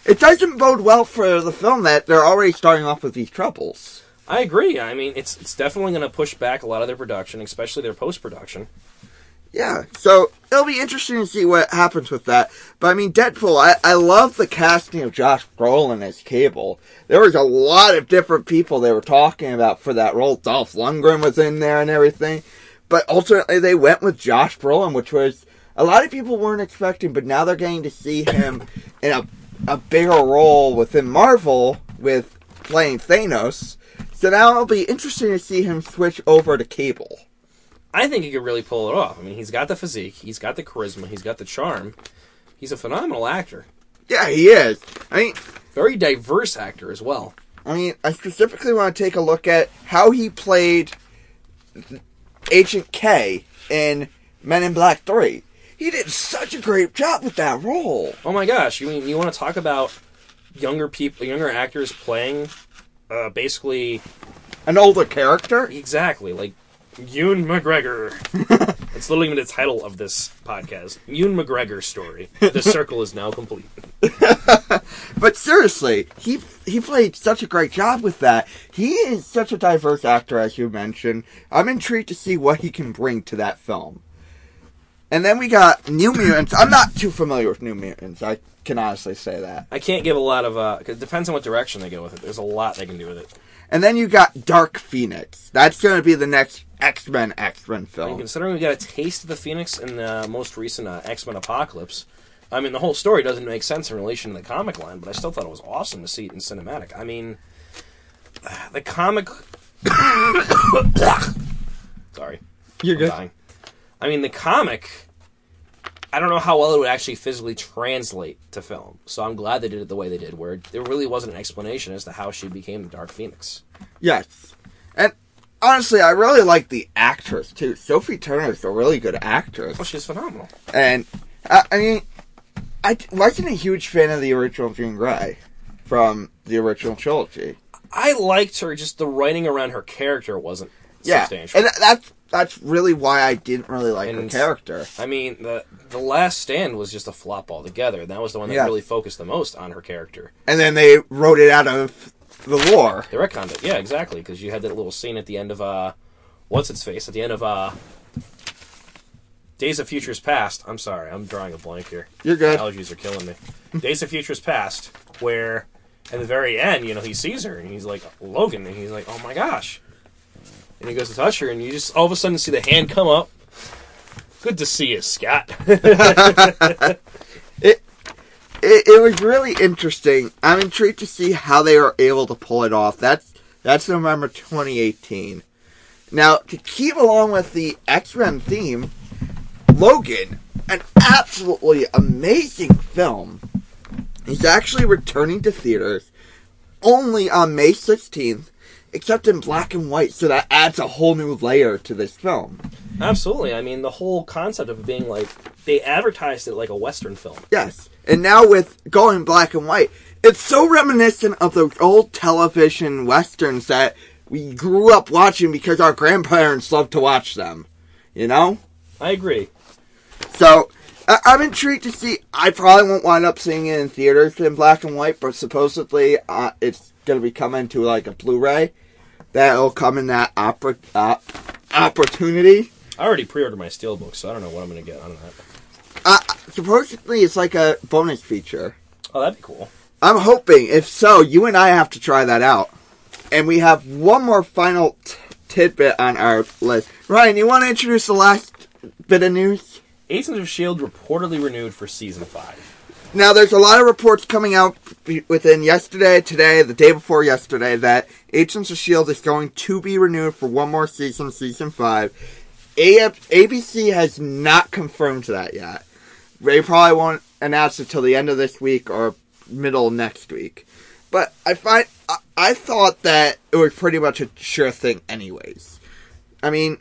it doesn't bode well for the film that they're already starting off with these troubles. I agree. I mean, it's it's definitely going to push back a lot of their production, especially their post-production. Yeah, so it'll be interesting to see what happens with that. But I mean, Deadpool, I, I love the casting of Josh Brolin as Cable. There was a lot of different people they were talking about for that role. Dolph Lundgren was in there and everything. But ultimately they went with Josh Brolin, which was a lot of people weren't expecting, but now they're getting to see him in a, a bigger role within Marvel with playing Thanos. So now it'll be interesting to see him switch over to Cable. I think he could really pull it off. I mean, he's got the physique, he's got the charisma, he's got the charm. He's a phenomenal actor. Yeah, he is. I mean, very diverse actor as well. I mean, I specifically want to take a look at how he played Agent K in Men in Black three. He did such a great job with that role. Oh my gosh, you mean you want to talk about younger people, younger actors playing uh, basically an older character? Exactly, like Ewan McGregor. It's literally the title of this podcast. Ewan McGregor story. The circle is now complete. But seriously, he he played such a great job with that. He is such a diverse actor, as you mentioned. I'm intrigued to see what he can bring to that film. And then we got New Mutants. I'm not too familiar with New Mutants. I can honestly say that. I can't give a lot of... Uh, 'cause it depends on what direction they go with it. There's a lot they can do with it. And then you got Dark Phoenix. That's going to be the next X-Men X-Men film. And considering we got a taste of the Phoenix in the most recent uh, X-Men Apocalypse, I mean, the whole story doesn't make sense in relation to the comic line, but I still thought it was awesome to see it in cinematic. I mean, the comic... Sorry. You're I'm good. Dying. I mean, the comic, I don't know how well it would actually physically translate to film. So I'm glad they did it the way they did, where there really wasn't an explanation as to how she became the Dark Phoenix. Yes. And honestly, I really like the actress, too. Sophie Turner's a really good actress. Oh, she's phenomenal. And, I, I mean, I wasn't a huge fan of the original Jean Grey from the original trilogy. I liked her, just the writing around her character wasn't yeah. substantial. And that's that's really why I didn't really like and, her character. I mean, the the Last Stand was just a flop altogether. That was the one that yeah. really focused the most on her character. And then they wrote it out of the lore. They retconned it, yeah, exactly, because you had that little scene at the end of, uh, what's its face? At the end of, uh, Days of Futures Past. I'm sorry, I'm drawing a blank here. You're good. Allergies are killing me. Days of Futures Past, where at the very end, you know, he sees her, and he's like, Logan, and he's like, oh my gosh. And he goes to touch her, and you just all of a sudden see the hand come up. Good to see you, Scott. it, it it was really interesting. I'm intrigued to see how they are able to pull it off. That's that's November twenty eighteen. Now, to keep along with the X-Men theme, Logan, an absolutely amazing film, is actually returning to theaters only on May sixteenth. Except in black and white, so that adds a whole new layer to this film. Absolutely. I mean, the whole concept of it being like, they advertised it like a Western film. Yes. And now with going black and white, it's so reminiscent of those old television Westerns that we grew up watching because our grandparents loved to watch them. You know? I agree. So, I- I'm intrigued to see. I probably won't wind up seeing it in theaters in black and white, but supposedly uh, it's going to be coming to like a Blu-ray. That'll come in that oppor- uh, opportunity. I already pre-ordered my Steelbook, so I don't know what I'm going to get on that. Uh, supposedly it's like a bonus feature. Oh, that'd be cool. I'm hoping. If so, you and I have to try that out. And we have one more final t- tidbit on our list. Ryan, you want to introduce the last bit of news? Agents of S H I E L D reportedly renewed for Season five. Now, there's a lot of reports coming out within yesterday, today, the day before yesterday, that Agents of S H I E L D is going to be renewed for one more season, Season five. A- ABC has not confirmed that yet. They probably won't announce it till the end of this week or middle of next week. But I find I, I thought that it was pretty much a sure thing anyways. I mean,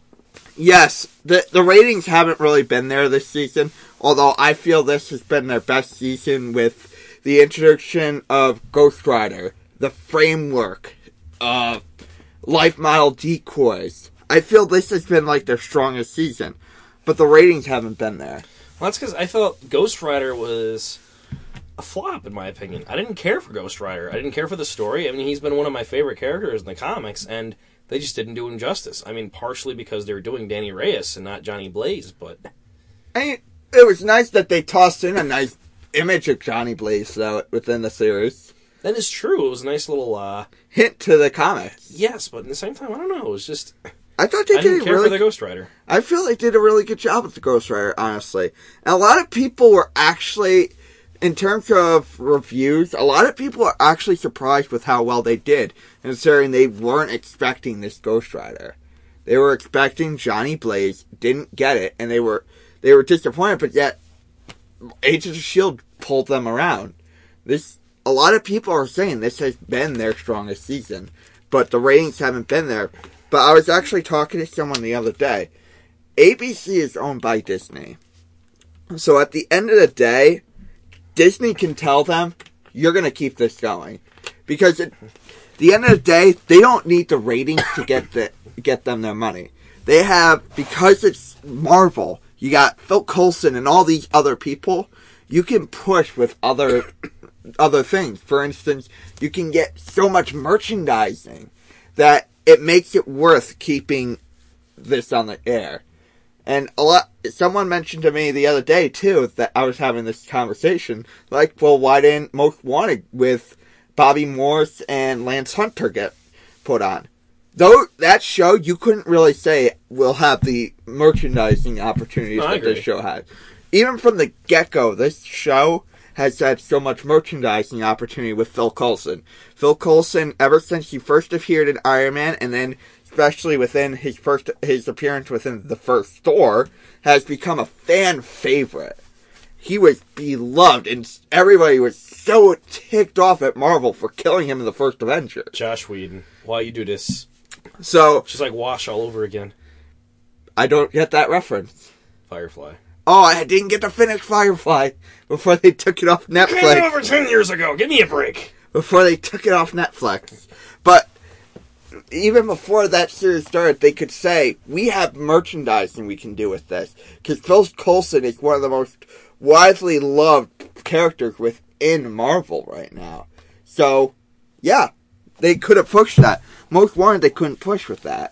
yes, the the ratings haven't really been there this season, although I feel this has been their best season with the introduction of Ghost Rider, the framework, uh, life model decoys. I feel this has been like their strongest season, but the ratings haven't been there. Well, that's because I felt Ghost Rider was a flop, in my opinion. I didn't care for Ghost Rider. I didn't care for the story. I mean, he's been one of my favorite characters in the comics, and they just didn't do him justice. I mean, partially because they were doing Danny Reyes and not Johnny Blaze, but... I mean, it was nice that they tossed in a nice image of Johnny Blaze, though, within the series. That is true. It was a nice little, uh... hint to the comics. Yes, but at the same time, I don't know. It was just... I thought they I did didn't a care really... for the Ghost Rider. I feel they did a really good job with the Ghost Rider, honestly. And a lot of people were actually... In terms of reviews, a lot of people are actually surprised with how well they did, considering they weren't expecting this Ghost Rider. They were expecting Johnny Blaze, didn't get it, and they were they were disappointed, but yet Agents of S H I E L D pulled them around. This a lot of people are saying this has been their strongest season, but the ratings haven't been there. But I was actually talking to someone the other day. A B C is owned by Disney. So at the end of the day, Disney can tell them, you're going to keep this going. Because at the end of the day, they don't need the ratings to get the, get them their money. They have, because it's Marvel, you got Phil Coulson and all these other people, you can push with other other things. For instance, you can get so much merchandising that it makes it worth keeping this on the air. And a lot, someone mentioned to me the other day, too, that I was having this conversation, like, well, why didn't Most Wanted with Bobby Morse and Lance Hunter get put on? Though, that show, you couldn't really say will have the merchandising opportunities that this show had. Even from the get-go, this show has had so much merchandising opportunity with Phil Coulson. Phil Coulson, ever since he first appeared in Iron Man, and then especially within his first his appearance within the first Thor, has become a fan favorite. He was beloved, and everybody was so ticked off at Marvel for killing him in the first Avengers. Josh Whedon, why you do this? So just like Wash all over again. I don't get that reference. Firefly. Oh, I didn't get to finish Firefly before they took it off Netflix. Came over ten years ago. Give me a break. Before they took it off Netflix, but even before that series started, they could say, we have merchandising we can do with this. Because Phil Coulson is one of the most widely loved characters within Marvel right now. So, yeah, they could have pushed that. Most Wanted, they couldn't push with that.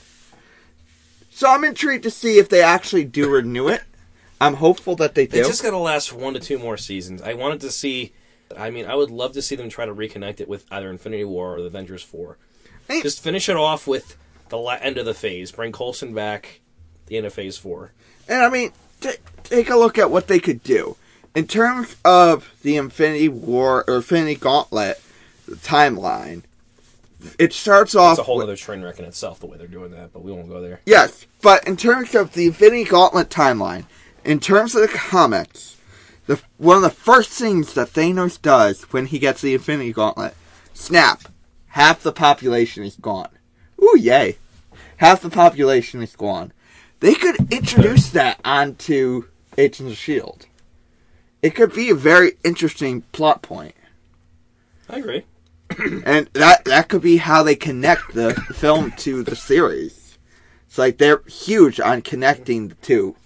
So I'm intrigued to see if they actually do renew it. I'm hopeful that they do. They just got to last one to two more seasons. I wanted to see... I mean, I would love to see them try to reconnect it with either Infinity War or the Avengers four. Hey. Just finish it off with the la- end of the phase. Bring Coulson back, the end of phase four. And I mean, t- take a look at what they could do. In terms of the Infinity War, or Infinity Gauntlet timeline, it starts off... It's a whole with, other train wreck in itself, the way they're doing that, but we won't go there. Yes, but in terms of the Infinity Gauntlet timeline, in terms of the comics, the one of the first things that Thanos does when he gets the Infinity Gauntlet, snap. Half the population is gone. Ooh, yay. Half the population is gone. They could introduce that onto Agents of S H I E L D. It could be a very interesting plot point. I agree. And that that could be how they connect the film to the series. It's like they're huge on connecting the two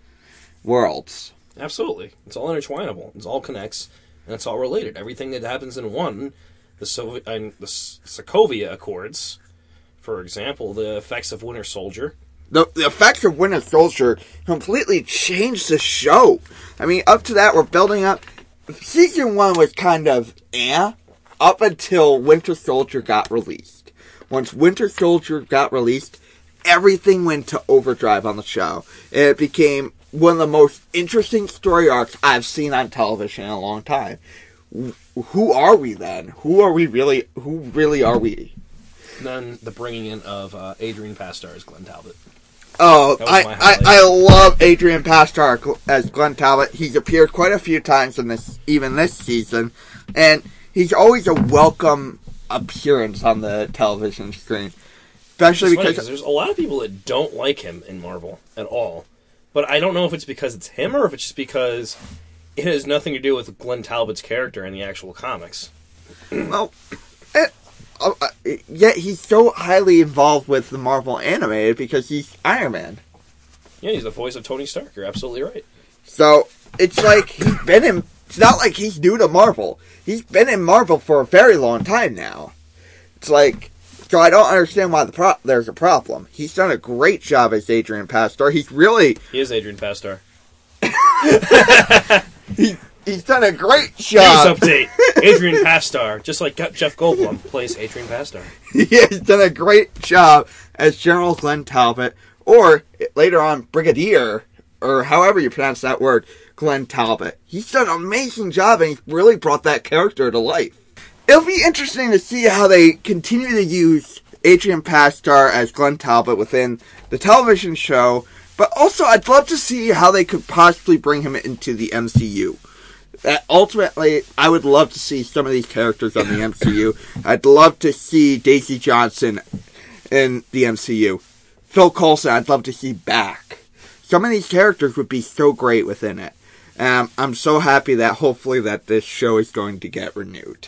worlds. Absolutely. It's all intertwinable. It all connects, and it's all related. Everything that happens in one... The, Soviet, uh, the Sokovia Accords, for example, the effects of Winter Soldier. The, the effects of Winter Soldier completely changed the show. I mean, up to that, we're building up. Season one was kind of eh, up until Winter Soldier got released. Once Winter Soldier got released, everything went to overdrive on the show. And it became one of the most interesting story arcs I've seen on television in a long time. Who are we then? Who are we really? Who really are we? Then the bringing in of uh, Adrian Pastar as Glenn Talbot. Oh, I, I, I love Adrian Pastar as Glenn Talbot. He's appeared quite a few times in this, even this season, and he's always a welcome appearance on the television screen. Especially because funny, there's a lot of people that don't like him in Marvel at all, but I don't know if it's because it's him or if it's just because it has nothing to do with Glenn Talbot's character in the actual comics. Well, it, uh, uh, yet he's so highly involved with the Marvel animated because he's Iron Man. Yeah, he's the voice of Tony Stark. You're absolutely right. So, it's like he's been in It's not like he's new to Marvel. He's been in Marvel for a very long time now. It's like, so I don't understand why the pro- there's a problem. He's done a great job as Adrian Pastor. He's really... He is Adrian Pastor. he, he's done a great job. News update. Adrian Pastor, just like Jeff Goldblum, plays Adrian Pastor. He has done a great job as General Glenn Talbot, or later on, Brigadier, or however you pronounce that word, Glenn Talbot. He's done an amazing job, and he's really brought that character to life. It'll be interesting to see how they continue to use Adrian Pastor as Glenn Talbot within the television show, but also I'd love to see how they could possibly bring him into the M C U. That ultimately, I would love to see some of these characters on the M C U. I'd love to see Daisy Johnson in the M C U. Phil Coulson, I'd love to see back. Some of these characters would be so great within it. Um, I'm so happy that hopefully that this show is going to get renewed.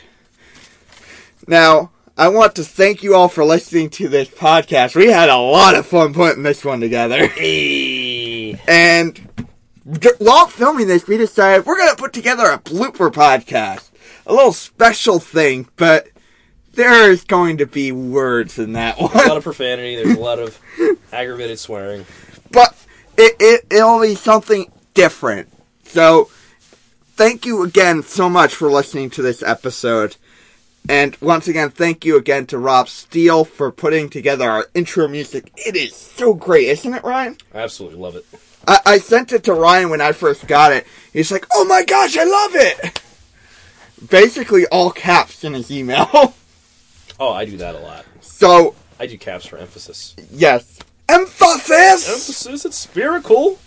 Now, I want to thank you all for listening to this podcast. We had a lot of fun putting this one together. Hey. And while filming this, we decided we're going to put together a blooper podcast. A little special thing, but there is going to be words in that one. A lot of profanity. There's a lot of aggravated swearing. But it, it, it'll be something different. So, thank you again so much for listening to this episode. And once again, thank you again to Rob Steele for putting together our intro music. It is so great, isn't it, Ryan? I absolutely love it. I, I sent it to Ryan when I first got it. He's like, oh my gosh, I love it! Basically all caps in his email. Oh, I do that a lot. So... I do caps for emphasis. Yes. Emphasis! Emphasis, it's spherical.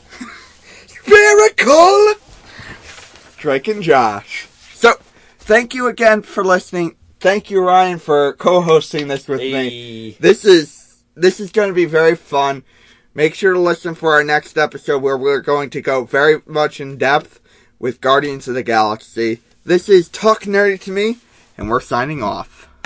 Spherical! Drake and Josh. So, thank you again for listening. Thank you, Ryan, for co-hosting this with Hey. me. This is this is going to be very fun. Make sure to listen for our next episode where we're going to go very much in depth with Guardians of the Galaxy. This is Talk Nerdy to Me, and we're signing off.